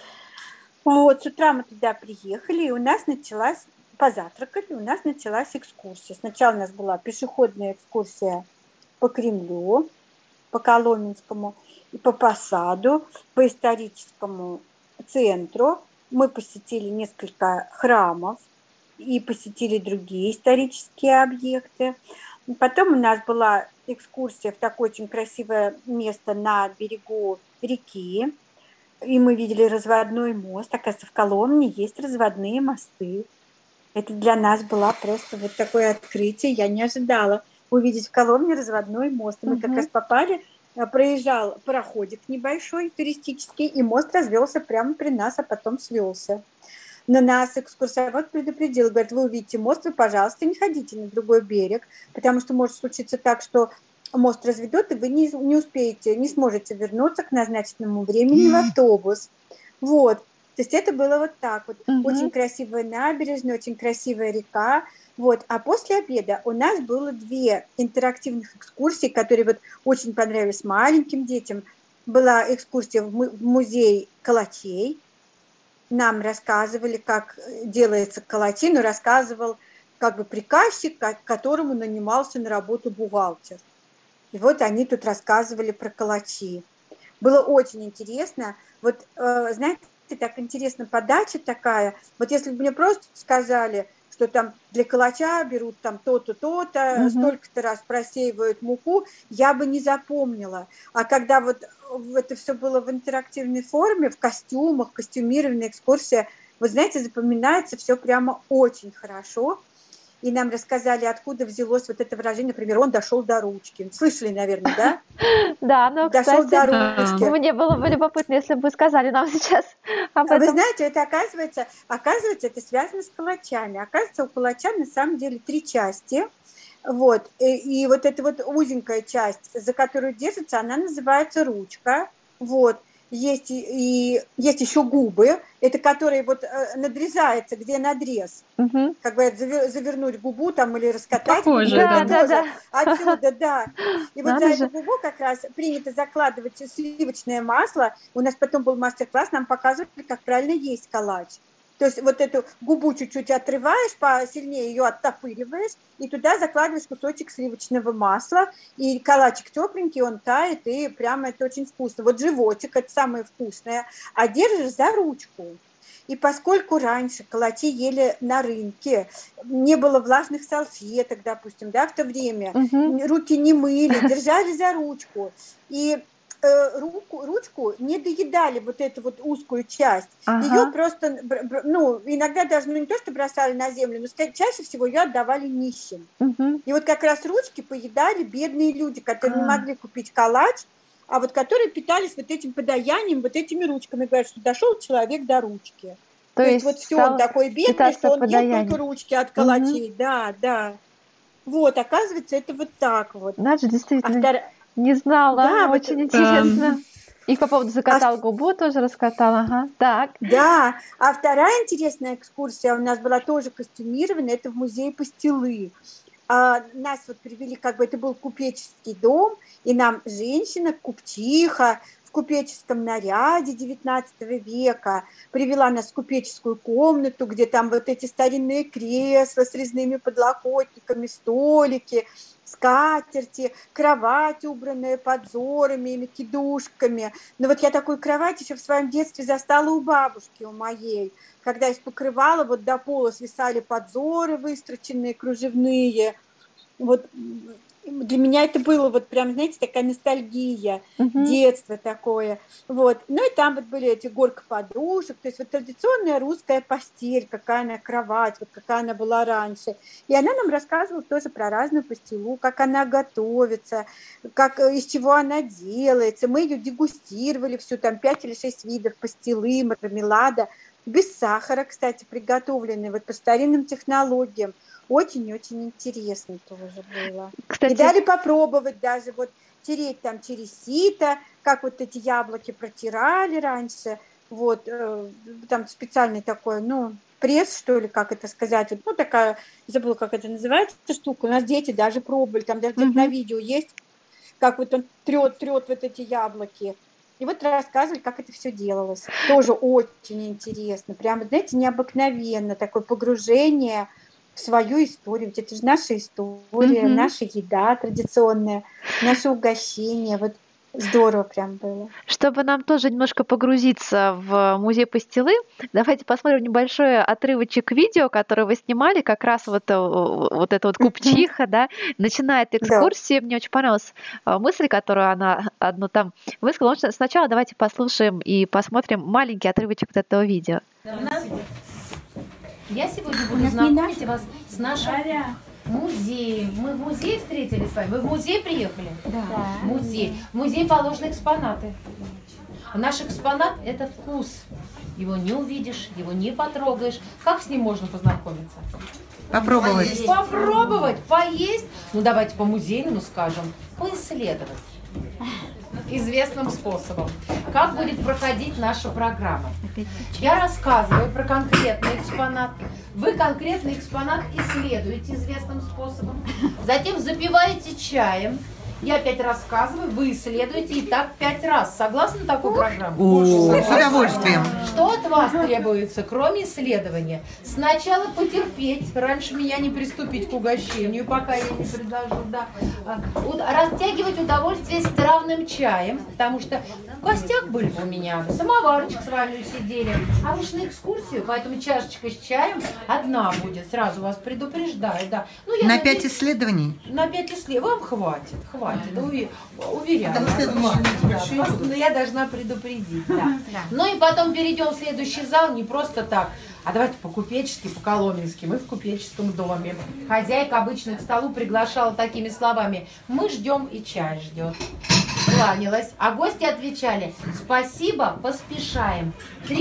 Вот, с утра мы туда приехали, и у нас началась, позавтракали, у нас началась экскурсия. Сначала у нас была пешеходная экскурсия по Кремлю, по Коломенскому, и по Посаду, по историческому центру. Мы посетили несколько храмов и посетили другие исторические объекты. Потом у нас была экскурсия в такое очень красивое место на берегу реки, и мы видели разводной мост. Оказывается, в Коломне есть разводные мосты. Это для нас было просто вот такое открытие. Я не ожидала увидеть в Коломне разводной мост. И мы как раз попали, проезжал пароходик небольшой, туристический, и мост развелся прямо при нас, а потом свелся. Но нас экскурсовод предупредил, говорит, вы увидите мост, вы, пожалуйста, не ходите на другой берег, потому что может случиться так, что мост разведут, и вы не успеете, не сможете вернуться к назначенному времени в автобус. Вот. То есть это было вот так вот. Очень красивая набережная, очень красивая река. Вот. А после обеда у нас было 2 интерактивных экскурсии, которые вот очень понравились маленьким детям. Была экскурсия в музей калачей. Нам рассказывали, как делается калачи, но рассказывал как бы приказчик, которому нанимался на работу бухгалтер. И вот они тут рассказывали про калачи. Было очень интересно. Вот, знаете, так интересно, подача такая. Вот если бы мне просто сказали, что там для калача берут там то-то, то-то, столько-то раз просеивают муку, я бы не запомнила. А когда вот это все было в интерактивной форме, в костюмах, костюмированная экскурсия, вот знаете, запоминается все прямо очень хорошо. И нам рассказали, откуда взялось вот это выражение, например, он дошел до ручки. Слышали, наверное, да? Да, но, Дошел кстати, до ручки. мне было бы любопытно, если бы вы сказали нам сейчас об этом. Вы знаете, это оказывается, это связано с калачами. Оказывается, у калача на самом деле 3 части. Вот. И вот эта вот узенькая часть, за которую держится, она называется ручка. Вот. Есть еще губы, это которые вот надрезается, где надрез. Мгм. Как бы завернуть губу там или раскатать Похоже, губу, Да, это да, тоже да. отсюда, да. И вот Надо за же. эту губу как раз принято закладывать сливочное масло. У нас потом был мастер-класс, нам показывали, как правильно есть калач. То есть вот эту губу чуть-чуть отрываешь, посильнее ее оттопыриваешь, и туда закладываешь кусочек сливочного масла, и калачик тепленький, он тает, и прямо это очень вкусно. Вот животик, это самое вкусное, а держишь за ручку. И поскольку раньше калачи ели на рынке, не было влажных салфеток, допустим, да, в то время, Мгм. руки не мыли, держали за ручку, и ручку не доедали вот эту вот узкую часть, ее Ага. просто, ну, иногда даже, ну, не то, что бросали на землю, но чаще всего ее отдавали нищим. Мгм. И вот как раз ручки поедали бедные люди, которые не А. могли купить калач, а вот которые питались вот этим подаянием, вот этими ручками. Говорят, что дошел человек до ручки. То То есть вот есть все, он стал такой бедный, питаться что он ел только подаянием. ручки от Мгм. калачей. Да, да. Вот, оказывается, это вот так вот. Надо же, А действительно, вторая... не знала. Да, вот, Очень Да. интересно. И по поводу закатал губу тоже раскатал. Ага. Так. да. А вторая интересная экскурсия у нас была тоже костюмированная, это в музей пастилы. Нас вот привели, как бы это был купеческий дом, и нам женщина, купчиха в купеческом наряде XIX века привела нас в купеческую комнату, где там вот эти старинные кресла с резными подлокотниками, столики, скатерти, кровать, убранная подзорами и накидушками. Но вот я такую кровать еще в своем детстве застала у бабушки, у моей, когда из покрывала вот до пола свисали подзоры выстроченные, кружевные. Вот для меня это было вот прям, знаете, такая ностальгия, Мгм. детство такое. Вот. Ну и там вот были эти горка подушек, то есть вот традиционная русская постель, какая она кровать, вот какая она была раньше. И она нам рассказывала тоже про разную пастилу, как она готовится, как, из чего она делается. Мы ее дегустировали всю, там 5 или 6 видов пастилы, мармелада, без сахара, кстати, приготовленные вот по старинным технологиям. Очень-очень интересно тоже было. И Кстати, дали попробовать даже вот тереть там через сито, как вот эти яблоки протирали раньше. Вот, там специальный такой, ну, пресс, что ли, как это сказать. Вот, ну, такая, забыла, как это называется, штука. У нас дети даже пробовали, там даже где-то на мгм. видео есть, как вот он трет вот эти яблоки. И вот рассказывали, как это все делалось. Тоже очень интересно. Прямо, знаете, необыкновенно. Такое погружение в свою историю. Ведь это же наша история, Мгм. наша еда традиционная, наше угощение. Вот здорово прям было. Чтобы нам тоже немножко погрузиться в музей пастилы, давайте посмотрим небольшой отрывочек видео, которое вы снимали, как раз вот эта вот купчиха, да, начинает Да. экскурсию. Мне очень понравилась мысль, которую она одну там высказала. Лучше сначала давайте послушаем и посмотрим маленький отрывочек вот этого видео. Я сегодня буду знакомить вас с нашим музеем. Мы в музее встретились с вами. Вы в музей приехали? Да. Музей. В музей положены экспонаты. Наш экспонат – это вкус. Его не увидишь, его не потрогаешь. Как с ним можно познакомиться? Попробовать. Попробовать, поесть. Ну, давайте по-музейному скажем. Поисследовать. Известным способом. Как будет проходить наша программа? Я рассказываю про конкретный экспонат. Вы конкретный экспонат исследуете известным способом. Затем запиваете чаем. Я опять рассказываю, вы исследуете и так 5 раз. Согласны на такую программу? С удовольствием. Что от вас требуется, кроме исследования? Сначала потерпеть, раньше меня не приступить к угощению, пока я не предложу, да. Растягивать удовольствие с травным чаем, потому что в гостях были у меня, самоварчик с вами сидели, а вы шли на экскурсию, поэтому чашечка с чаем одна будет, сразу вас предупреждаю, да. Ну, я На надеюсь, 5 исследований? на 5 исследований. Вам хватит, уверяю. Но я должна предупредить, да. Ну и потом перейдем в следующий зал, не просто так, а давайте по-купечески, по-коломенски. Мы в купеческом доме. Хозяйка обычно к столу приглашала такими словами: мы ждем и чай ждет. Кланялась, а гости отвечали: спасибо, поспешаем.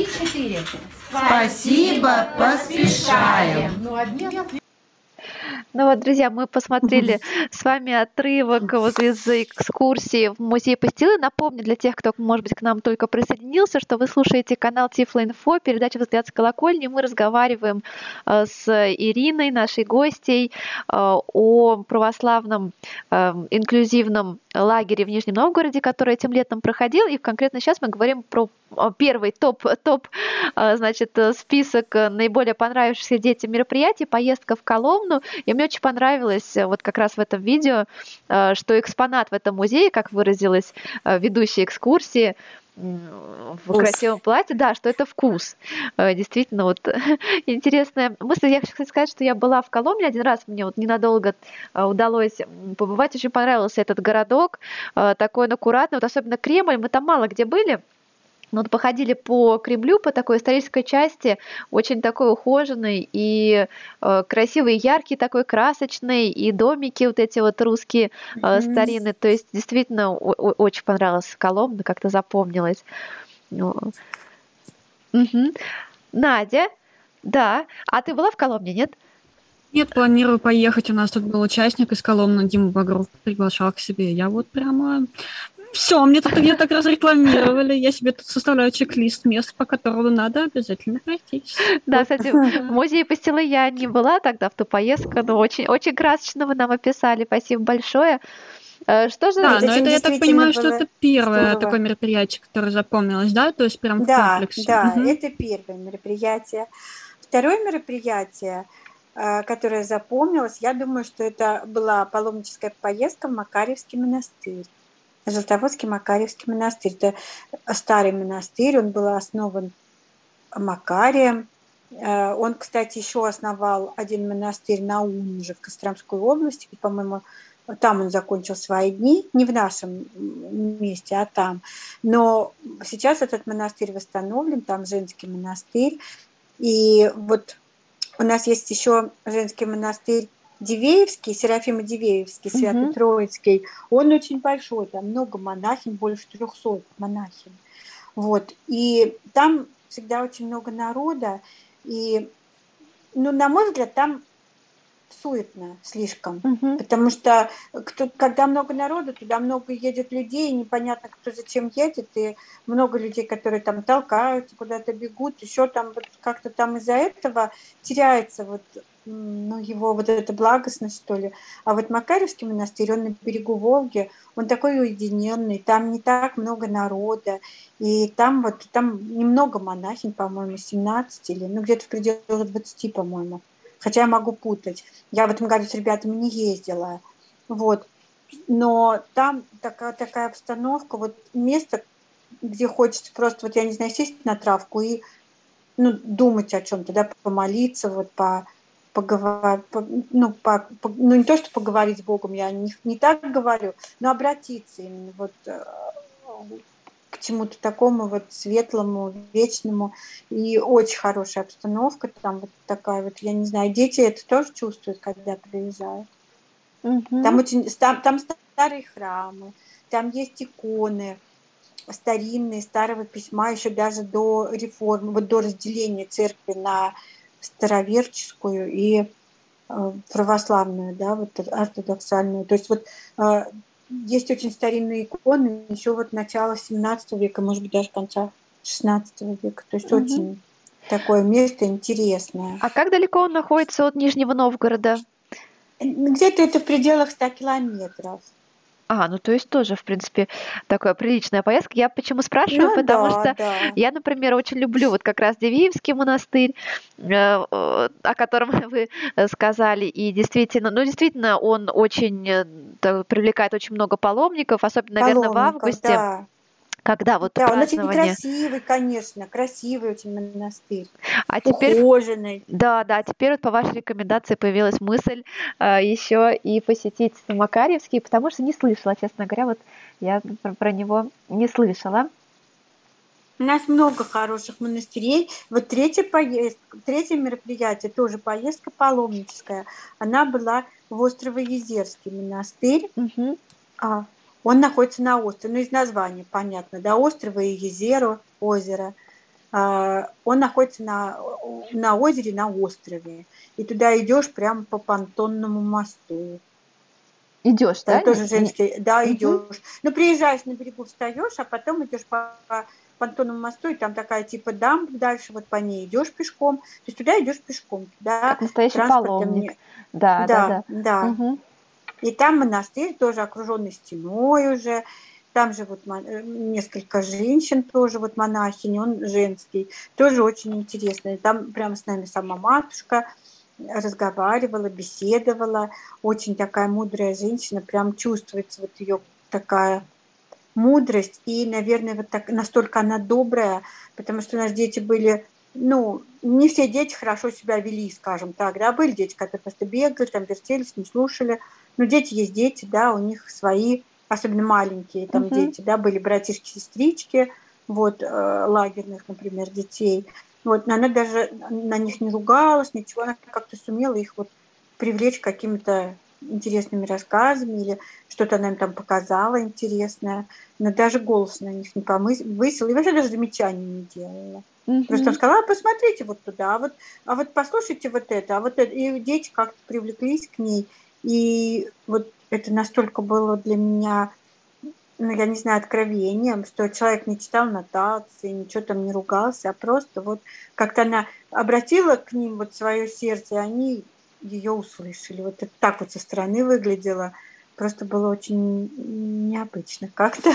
3-4. Спасибо, поспешаем. Ну, одни Ну вот, друзья, мы посмотрели с вами отрывок вот из экскурсии в музей Пастилы. Напомню для тех, кто, может быть, к нам только присоединился, что вы слушаете канал Тифло-Инфо, передача «Взгляд с колокольни». Мы разговариваем с Ириной, нашей гостьей, о православном инклюзивном лагере в Нижнем Новгороде, который этим летом проходил. И конкретно сейчас мы говорим про первый значит, список наиболее понравившихся детям мероприятий, поездка в Коломну. И мне очень понравилось вот как раз в этом видео, что экспонат в этом музее, как выразилась ведущая экскурсии, в красивом платье, да, что это вкус. Действительно, вот интересная мысль. Я хочу, кстати, сказать, что я была в Коломне один раз, мне вот ненадолго удалось побывать, очень понравился этот городок, такой он аккуратный, вот особенно Кремль, мы там мало где были. Ну, вот походили по Кремлю, по такой исторической части, очень такой ухоженный и красивый, яркий, такой красочный, и домики вот эти вот русские старинные. То есть действительно очень понравилось Коломна, как-то запомнилось. Ну, Надя, да. А ты была в Коломне, нет? Нет, планирую поехать. У нас тут был участник из Коломны, Дима Багров приглашал к себе. Я вот прямо... Все, мне тут где-то так разрекламировали. Я себе тут составляю чек-лист мест, по которому надо обязательно пройтись. Да, кстати, в музее Пастилы я не была тогда в ту поездку, но очень, очень красочно вы нам описали. Спасибо большое. Что же... Да, но это, я так понимаю, что это первое такое мероприятие, которое запомнилось, да? То есть прям в комплексе. Да, это первое мероприятие. Второе мероприятие, которое запомнилось, я думаю, что это была паломническая поездка в Макарьевский монастырь. Желтоводский Макарьевский монастырь. Это старый монастырь, он был основан Макарием. Он, кстати, еще основал один монастырь на Унже в Костромской области. И, по-моему, там он закончил свои дни, не в нашем месте, а там. Но сейчас этот монастырь восстановлен, там женский монастырь. И вот у нас есть еще женский монастырь Дивеевский, Серафимо-Дивеевский, Свято-Троицкий, он очень большой, там много монахинь, больше 300 монахинь. Вот. И там всегда очень много народа, и, ну, на мой взгляд, там суетно слишком, потому что когда много народу, туда много едет людей, непонятно, кто зачем едет, и много людей, которые там толкаются, куда-то бегут, еще там вот как-то там из-за этого теряется вот, ну, его вот эта благостность, что ли. А вот Макарьевский монастырь, он на берегу Волги, он такой уединенный, там не так много народа, и там вот, там немного монахинь, по-моему, 17 или, ну, где-то в пределах 20, по-моему. Хотя я могу путать. Я в этом году с ребятами не ездила. Вот. Но там такая обстановка, вот место, где хочется просто, вот я не знаю, сесть на травку и, ну, думать о чем-то, да, помолиться, вот поговорить, ну, не то, что поговорить с Богом, я не так говорю, но обратиться именно вот к чему-то такому вот светлому, вечному, и очень хорошая обстановка там вот такая вот, я не знаю, дети это тоже чувствуют, когда приезжают. Там старые храмы, там есть иконы старинные, старого письма, еще даже до реформы, вот до разделения церкви на староверческую и православную, да, вот ортодоксальную. То есть вот есть очень старинные иконы, еще вот начала 17 века, может быть, даже конца 16 века. То есть очень такое место интересное. А как далеко он находится от Нижнего Новгорода? Где-то это в пределах 100 километров. Ну то есть тоже, в принципе, такая приличная поездка. Я почему спрашиваю, потому что я, например, очень люблю вот как раз Дивеевский монастырь, о котором вы сказали, и действительно, он очень привлекает очень много паломников, особенно, наверное, в августе. Да. Когда вот да, празднование... он очень красивый, конечно, красивый очень монастырь, теперь, ухоженный. Да, теперь вот по вашей рекомендации появилась мысль еще и посетить Макарьевский, потому что не слышала, честно говоря, вот я про него не слышала. У нас много хороших монастырей. Вот третье мероприятие, тоже поездка паломническая, она была в Острово-Езерский монастырь. Он находится на острове, из названия понятно, да, острова и озеро. Он находится на на озере, на острове. И туда идешь прямо по понтонному мосту. Идешь, да? Тоже женский, да, Мгм. идешь. Ну, приезжаешь на берегу, встаешь, а потом идешь по понтонному мосту, и там такая типа дамба дальше, вот по ней идешь пешком. То есть туда идешь пешком, туда Как настоящий транспорта паломник. мне. Да, да, Да, да. да. Мгм. И там монастырь тоже окруженный стеной уже. Там же вот несколько женщин тоже, вот монахини, он женский. Тоже очень интересно. И там прямо с нами сама матушка разговаривала, беседовала. Очень такая мудрая женщина, прям чувствуется вот ее такая мудрость. И, наверное, вот так настолько она добрая, потому что у нас дети были, ну, не все дети хорошо себя вели, скажем так, да, были дети, которые просто бегали, там вертелись, не слушали, но дети есть дети, да, у них свои, особенно маленькие там Мгм. дети, да, были братишки-сестрички, вот, лагерных, например, детей, вот, но она даже на них не ругалась, ничего, она как-то сумела их вот привлечь какими-то интересными рассказами или что-то она им там показала интересное, но даже голос на них не повысила и вообще даже замечаний не делала. Просто Мгм. сказала: посмотрите вот туда, а вот послушайте вот это, а вот это. И дети как-то привлеклись к ней. И вот это настолько было для меня, ну, я не знаю, откровением, что человек не читал нотации, ничего там не ругался, а просто вот как-то она обратила к ним вот свое сердце, и они ее услышали. Вот это так вот со стороны выглядело. Просто было очень необычно как-то.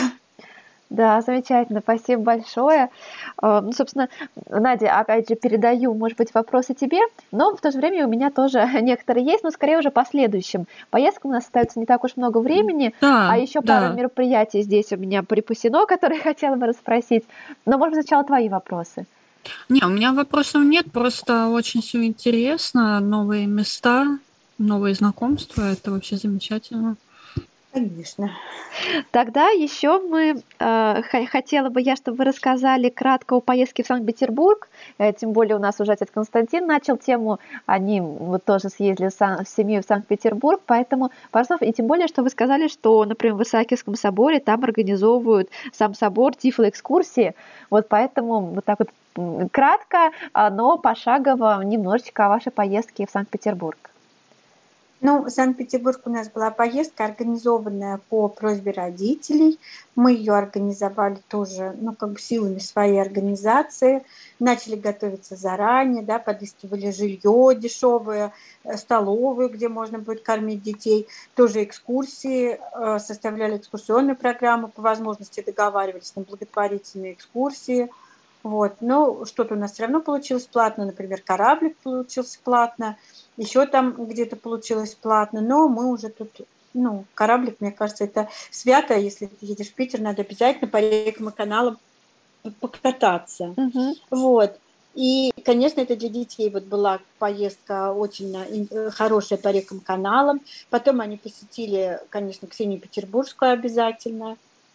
Да, замечательно, спасибо большое. Ну, собственно, Надя, опять же, передаю, может быть, вопросы тебе, но в то же время у меня тоже некоторые есть, но скорее уже по следующим. Поездкам у нас остается не так уж много времени, а Да, еще пару да. мероприятий здесь у меня припасено, которые я хотела бы расспросить. Но, может быть, сначала твои вопросы. Не, у меня вопросов нет, просто очень все интересно, новые места, новые знакомства, это вообще замечательно. Конечно. Тогда еще мы хотела бы я, чтобы вы рассказали кратко о поездке в Санкт-Петербург. Тем более у нас уже отец Константин начал тему, они вот тоже съездили с семьей в Санкт-Петербург, поэтому пару слов, и тем более, что вы сказали, что, например, в Исаакиевском соборе там организовывают сам собор тифлоэкскурсии, вот поэтому вот так вот кратко, но пошагово немножечко о вашей поездке в Санкт-Петербург. Ну, в Санкт-Петербург у нас была поездка, организованная по просьбе родителей. Мы ее организовали тоже, ну, как бы силами своей организации. Начали готовиться заранее, да, подыскивали жилье дешевое, столовую, где можно будет кормить детей. Тоже экскурсии, составляли экскурсионную программу, по возможности договаривались на благотворительные экскурсии. Вот. Но что-то у нас все равно получилось платно, например, кораблик получился платно, еще там где-то получилось платно, но мы уже тут, ну, кораблик, мне кажется, это свято, если ты едешь в Питер, надо обязательно по рекам и каналам покататься. Мгм. Вот. И, конечно, это для детей вот была поездка очень хорошая по рекам и каналам. Потом они посетили, конечно, Ксению Петербургскую обязательно.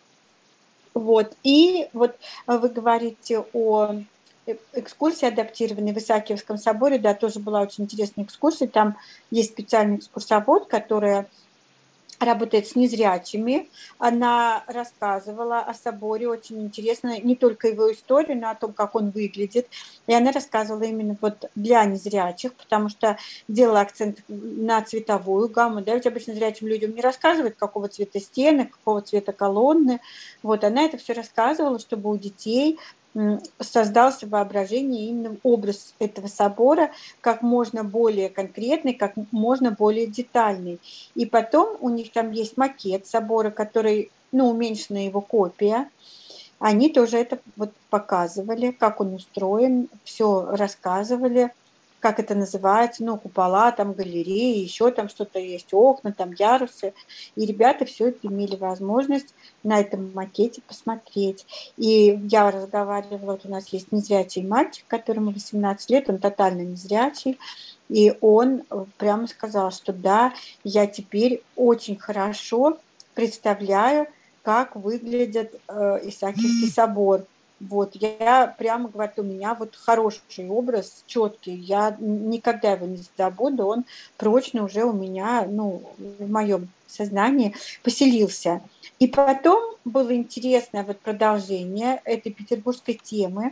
Вот. И вот вы говорите о экскурсии адаптированной в Исаакиевском соборе, да, тоже была очень интересная экскурсия. Там есть специальный экскурсовод, которая работает с незрячими. Она рассказывала о соборе очень интересно, не только его историю, но о том, как он выглядит. И она рассказывала именно вот для незрячих, потому что делала акцент на цветовую гамму. Да, ведь обычно зрячим людям не рассказывают, какого цвета стены, какого цвета колонны. Вот она это все рассказывала, чтобы у детей создался воображение именно образ этого собора как можно более конкретный, как можно более детальный. И потом у них там есть макет собора, который, ну, уменьшенная его копия. Они тоже это вот показывали, как он устроен, все рассказывали, как это называется, ну, купола, там галереи, еще там что-то есть, окна, там ярусы. И ребята все это имели возможность на этом макете посмотреть. И я разговаривала, вот у нас есть незрячий мальчик, которому 18 лет, он тотально незрячий, и он прямо сказал, что да, я теперь очень хорошо представляю, как выглядит Исаакиевский собор. Вот, я прямо говорю, у меня вот хороший образ, четкий, я никогда его не забуду, он прочно уже у меня, ну, в моем сознании поселился. И потом было интересное вот продолжение этой петербургской темы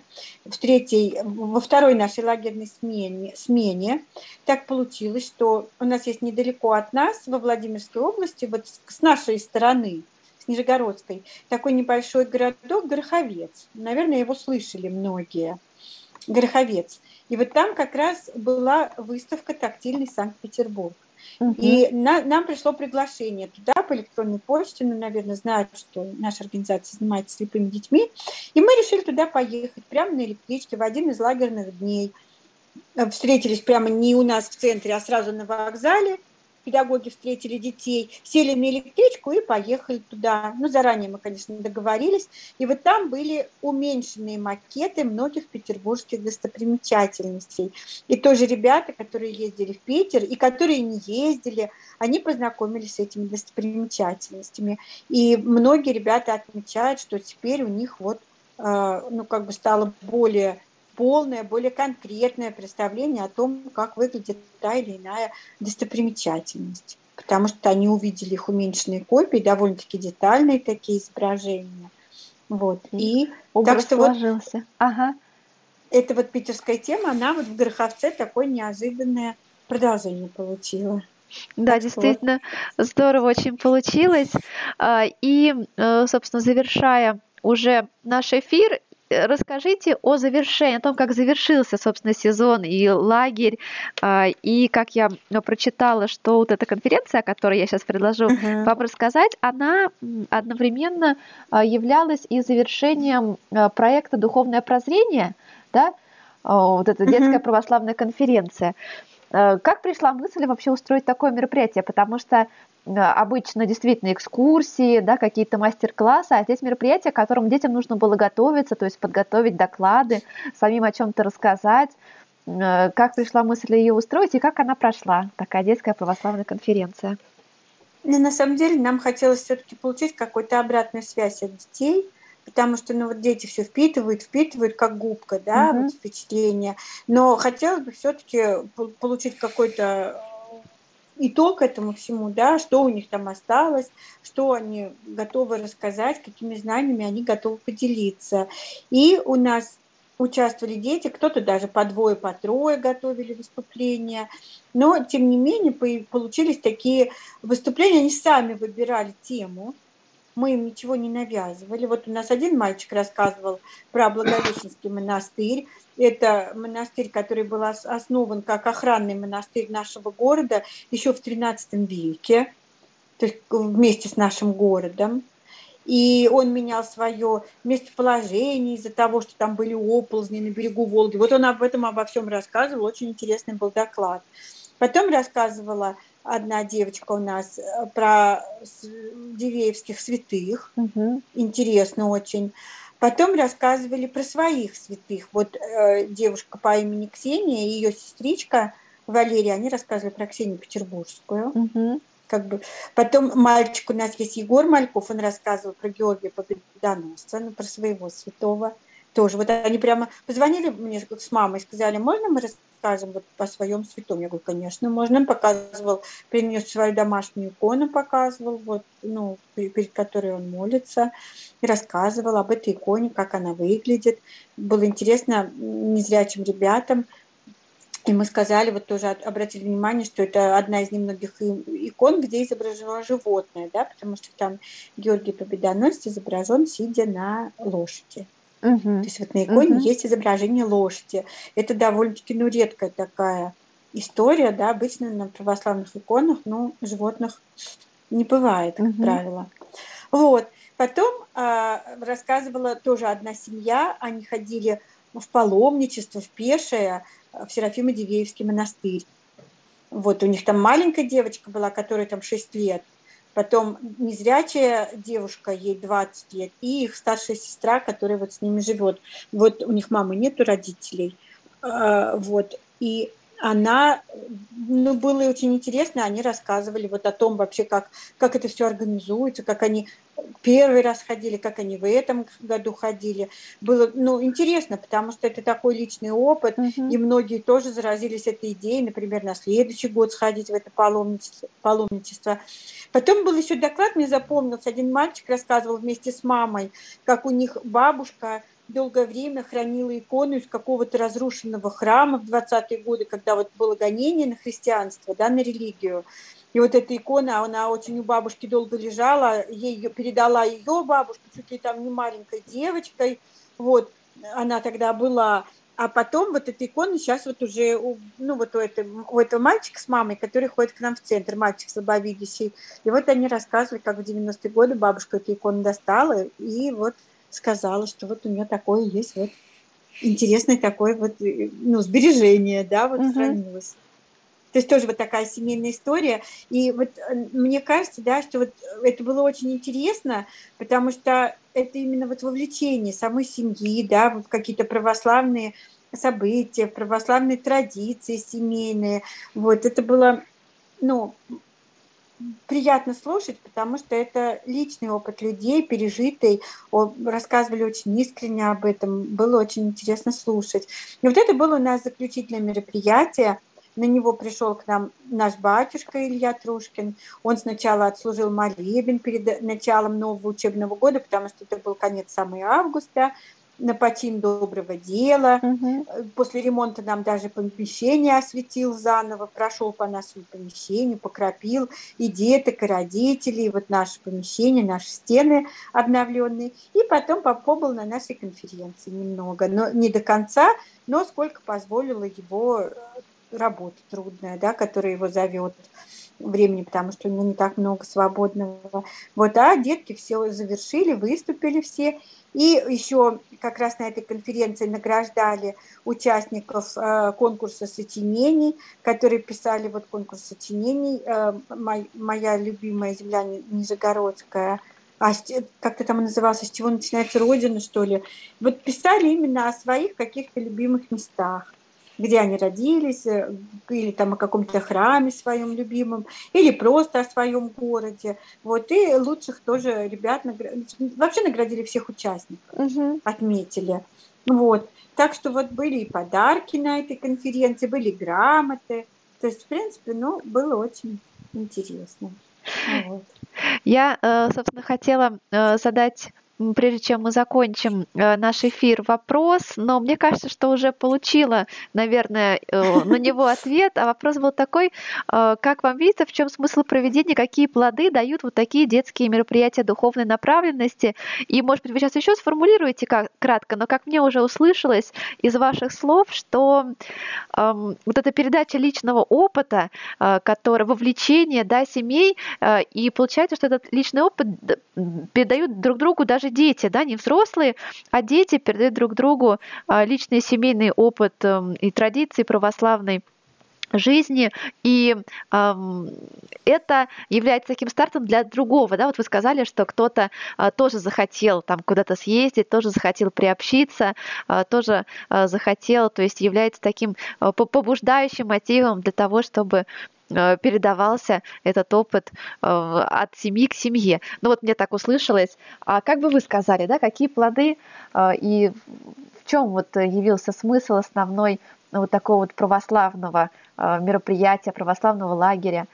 во второй нашей лагерной смене. Так получилось, что у нас есть недалеко от нас, во Владимирской области, вот с нашей стороны, с Нижегородской, такой небольшой городок Гороховец. Наверное, его слышали многие. Гороховец. И вот там как раз была выставка «Тактильный Санкт-Петербург». И нам пришло приглашение туда по электронной почте, ну, наверное, знают, что наша организация занимается слепыми детьми, и мы решили туда поехать прямо на электричке в один из лагерных дней. Встретились прямо не у нас в центре, а сразу на вокзале. Педагоги встретили детей, сели на электричку и поехали туда. Ну, заранее мы, конечно, договорились. И вот там были уменьшенные макеты многих петербургских достопримечательностей. И тоже ребята, которые ездили в Питер и которые не ездили, они познакомились с этими достопримечательностями. И многие ребята отмечают, что теперь у них вот, ну, как бы стало более полное, более конкретное представление о том, как выглядит та или иная достопримечательность. Потому что они увидели их уменьшенные копии, довольно-таки детальные такие изображения. Вот. И образ так что сложился. Вот, ага. Эта вот питерская тема, она вот в Гороховце такое неожиданное продолжение получила. Да, действительно, здорово очень получилось. И, собственно, завершая уже наш эфир, расскажите о завершении, о том, как завершился, собственно, сезон и лагерь, и как я прочитала, что вот эта конференция, о которой я сейчас предложу вам рассказать, она одновременно являлась и завершением проекта «Духовное прозрение», да, вот эта детская православная конференция. Как пришла мысль вообще устроить такое мероприятие? Потому что обычно действительно экскурсии, да, какие-то мастер-классы, а здесь мероприятие, к которому детям нужно было готовиться, то есть подготовить доклады, самим о чем-то рассказать. Как пришла мысль ее устроить и как она прошла, такая детская православная конференция? Ну, на самом деле нам хотелось все-таки получить какую-то обратную связь от детей, потому что, ну, вот дети все впитывают, как губка, да, вот впечатление. Но хотелось бы все-таки получить какой-то итог этому всему, да, что у них там осталось, что они готовы рассказать, какими знаниями они готовы поделиться. И у нас участвовали дети, кто-то даже по двое, по трое готовили выступления, но, тем не менее, получились такие выступления, они сами выбирали тему, мы им ничего не навязывали. Вот у нас один мальчик рассказывал про Благовещенский монастырь. Это монастырь, который был основан как охранный монастырь нашего города еще в XIII веке, то есть вместе с нашим городом. И он менял свое местоположение из-за того, что там были оползни на берегу Волги. Вот он обо всем рассказывал, очень интересный был доклад. Потом рассказывала одна девочка у нас про дивеевских святых, интересно очень. Потом рассказывали про своих святых. Вот девушка по имени Ксения и ее сестричка Валерия, они рассказывали про Ксению Петербургскую. Как бы. Потом мальчик у нас есть Егор Мальков, он рассказывал про Георгия Победоносца, ну, про своего святого. Тоже вот они прямо позвонили мне с мамой, сказали, можно мы расскажем вот по своем святом? Я говорю, конечно, можно. Он показывал, принес свою домашнюю икону, показывал, вот, ну, перед которой он молится, и рассказывал об этой иконе, как она выглядит. Было интересно незрячим ребятам. И мы сказали, вот тоже обратили внимание, что это одна из немногих икон, где изображено животное, да, потому что там Георгий Победоносец изображен, сидя на лошади. То есть вот на иконе есть изображение лошади. Это довольно-таки, ну, редкая такая история, да, обычно на православных иконах, ну, животных не бывает, как правило. Вот. Потом рассказывала тоже одна семья, они ходили в паломничество, в пешее, в Серафимо-Дивеевский монастырь. Вот у них там маленькая девочка была, которой там 6 лет, потом незрячая девушка, ей 20 лет, и их старшая сестра, которая вот с ними живет. Вот у них мамы нету, родителей. Вот. И она, ну, было очень интересно, они рассказывали вот о том вообще, как это все организуется, как они первый раз ходили, как они в этом году ходили. Было, ну, интересно, потому что это такой личный опыт, и многие тоже заразились этой идеей, например, на следующий год сходить в это паломничество. Потом был еще доклад, мне запомнился, один мальчик рассказывал вместе с мамой, как у них бабушка долгое время хранила икону из какого-то разрушенного храма в 20-е годы, когда вот было гонение на христианство, да, на религию. И вот эта икона, она очень у бабушки долго лежала, ей ее передала ее бабушка, чуть ли там не маленькой девочкой, вот, она тогда была. А потом вот эта икона сейчас вот уже, ну, вот у этого мальчика с мамой, который ходит к нам в центр, мальчик слабовидящий. И вот они рассказывали, как в 90-е годы бабушка эту икону достала и вот сказала, что вот у нее такое есть вот интересное такое вот, ну, сбережение, да, вот хранилось. То есть тоже вот такая семейная история. И вот мне кажется, да, что вот это было очень интересно, потому что это именно вот вовлечение самой семьи, да, вот какие-то православные события, православные традиции семейные. Вот это было, ну, приятно слушать, потому что это личный опыт людей, пережитый. Рассказывали очень искренне об этом. Было очень интересно слушать. И вот это было у нас заключительное мероприятие. На него пришел к нам наш батюшка Илья Трушкин. Он сначала отслужил молебен перед началом нового учебного года, потому что это был конец самого августа, на почин доброго дела. После ремонта нам даже помещение осветил заново, прошел по нашему помещению, покропил и деток, и родителей, вот наше помещение, наши стены обновленные. И потом побыл на нашей конференции немного, но не до конца, но сколько позволила его работа трудная, да, которая его зовет времени, потому что у него не так много свободного. Вот, а детки все завершили, выступили все. И еще как раз на этой конференции награждали участников конкурса сочинений, которые писали вот конкурс сочинений. Моя любимая земля Нижегородская, как-то там назывался, с чего начинается Родина, что ли. Вот писали именно о своих каких-то любимых местах, где они родились, или там о каком-то храме своем любимом, или просто о своем городе. Вот, и лучших тоже ребят вообще наградили всех участников, отметили. Вот. Так что вот были и подарки на этой конференции, были грамоты. То есть, в принципе, ну, было очень интересно. Вот. Я, собственно, хотела задать, прежде чем мы закончим наш эфир, вопрос, но мне кажется, что уже получила, наверное, на него ответ. А вопрос был такой: как вам видится, в чем смысл проведения, какие плоды дают вот такие детские мероприятия духовной направленности? И, может быть, вы сейчас еще сформулируете кратко, но как мне уже услышалось из ваших слов, что вот эта передача личного опыта, который вовлечение, да, семей, и получается, что этот личный опыт передают друг другу даже дети, да, не взрослые, а дети передают друг другу личный семейный опыт и традиции православной жизни, и это является таким стартом для другого, да, вот вы сказали, что кто-то тоже захотел там куда-то съездить, тоже захотел приобщиться, тоже захотел, то есть является таким побуждающим мотивом для того, чтобы передавался этот опыт от семьи к семье. Ну вот мне так услышалось. А как бы вы сказали, да, какие плоды и в чем вот явился смысл основной вот такого вот православного мероприятия, православного лагеря?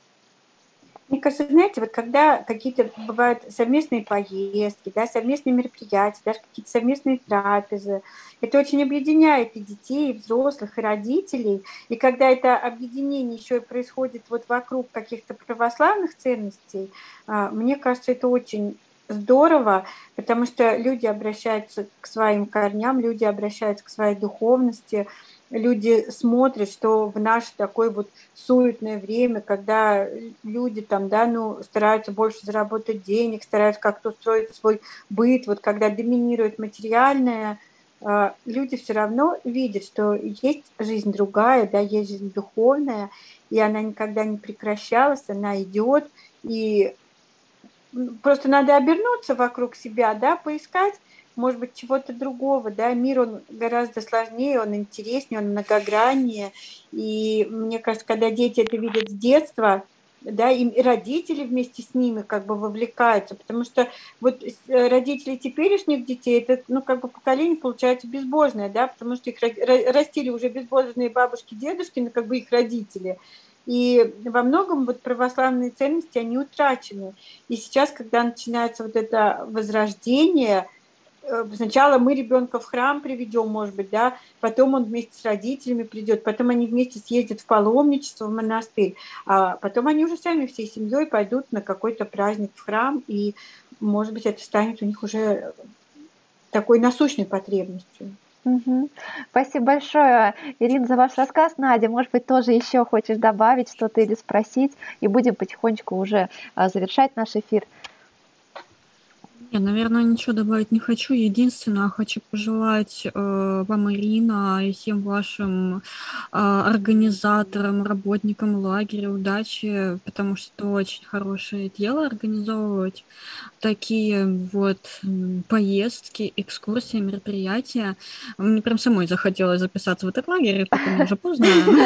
Мне кажется, знаете, вот когда какие-то бывают совместные поездки, да, совместные мероприятия, даже какие-то совместные трапезы, это очень объединяет и детей, и взрослых, и родителей. И когда это объединение еще и происходит вот вокруг каких-то православных ценностей, мне кажется, это очень здорово, потому что люди обращаются к своим корням, люди обращаются к своей духовности, люди смотрят, что в наше такое вот суетное время, когда люди там, да, ну, стараются больше заработать денег, стараются как-то устроить свой быт, вот когда доминирует материальное, люди все равно видят, что есть жизнь другая, да, есть жизнь духовная, и она никогда не прекращалась, она идет, и просто надо обернуться вокруг себя, да, поискать, может быть, чего-то другого, да, мир, он гораздо сложнее, он интереснее, он многограннее, и мне кажется, когда дети это видят с детства, да, и родители вместе с ними как бы вовлекаются, потому что вот родители теперешних детей, это, ну, как бы поколение получается безбожное, да, потому что их растили уже безбожные бабушки, дедушки, ну, как бы их родители. И во многом вот православные ценности, они утрачены. И сейчас, когда начинается вот это возрождение, сначала мы ребенка в храм приведем, может быть, да, потом он вместе с родителями придет, потом они вместе съездят в паломничество, в монастырь, а потом они уже сами всей семьей пойдут на какой-то праздник в храм, и, может быть, это станет у них уже такой насущной потребностью. Мгм. Спасибо большое, Ирина, за ваш рассказ. Надя, может быть, тоже еще хочешь добавить что-то или спросить, и будем потихонечку уже завершать наш эфир. Я, наверное, ничего добавить не хочу. Единственное, хочу пожелать вам, Ирина, и всем вашим организаторам, работникам лагеря удачи, потому что это очень хорошее дело организовывать такие вот поездки, экскурсии, мероприятия. Мне прям самой захотелось записаться в этот лагерь, потом уже поздно.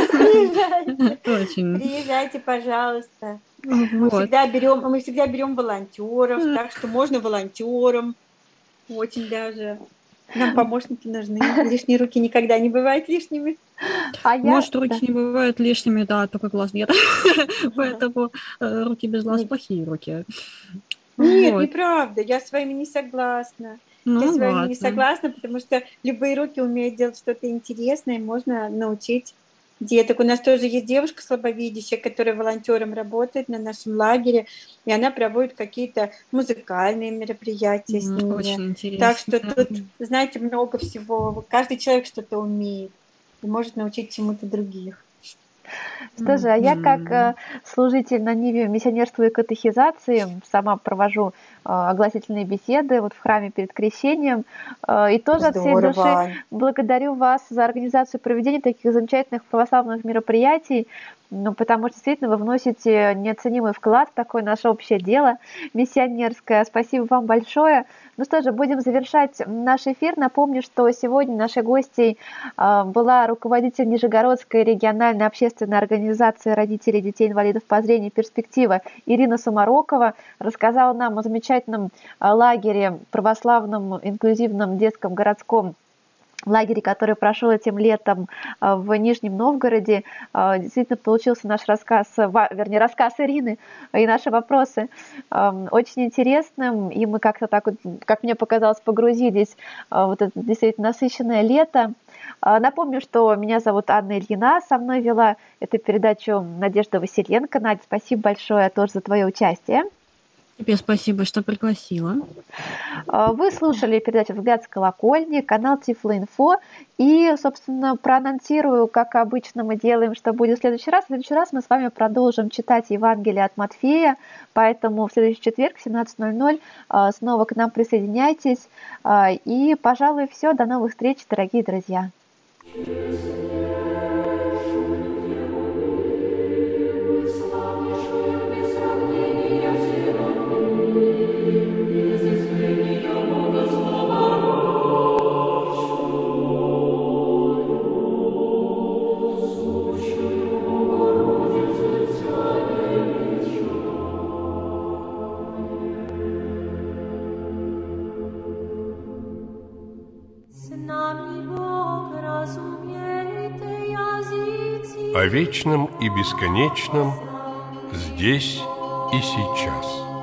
Приезжайте, пожалуйста. Мы всегда берем волонтеров, так что можно волонтерам. Очень даже. Нам помощники нужны. Лишние руки никогда не бывают лишними. Может, руки не бывают лишними, да, только глаз нет. Поэтому руки без глаз плохие руки. Нет, неправда. Я с вами не согласна. Я с вами не ладно. согласна, потому что любые руки умеют делать что-то интересное, и можно научить деток. У нас тоже есть девушка слабовидящая, которая волонтером работает на нашем лагере, и она проводит какие-то музыкальные мероприятия с ними. Очень интересно. Так что тут, знаете, много всего. Каждый человек что-то умеет и может научить чему-то других. Что же, а я как служитель на ниве миссионерства и катехизации сама провожу огласительные беседы вот в храме перед крещением. И тоже от всей души благодарю вас за организацию проведения таких замечательных православных мероприятий, потому что действительно вы вносите неоценимый вклад в такое наше общее дело миссионерское. Спасибо вам большое. Ну что же, будем завершать наш эфир. Напомню, что сегодня нашей гостьей была руководитель Нижегородской региональной общественной организации родителей детей-инвалидов по зрению «Перспектива» Ирина Сумарокова. Рассказала нам о замечательном лагере, православном инклюзивном детском городском лагере, который прошел этим летом в Нижнем Новгороде. Действительно получился наш рассказ, вернее, рассказ Ирины и наши вопросы очень интересным, и мы как-то так вот, как мне показалось, погрузились в вот это действительно насыщенное лето. Напомню, что меня зовут Анна Ильина, со мной вела эту передачу Надежда Василенко. Надя, спасибо большое тоже за твое участие. Тебе спасибо, что пригласила. Вы слушали передачу «Взгляд с колокольни», канал Тифлоинфо. И, собственно, проанонсирую, как обычно мы делаем, что будет в следующий раз. В следующий раз мы с вами продолжим читать Евангелие от Матфея. Поэтому в следующий четверг в 17:00 снова к нам присоединяйтесь. И, пожалуй, все. До новых встреч, дорогие друзья. О вечном и бесконечном здесь и сейчас.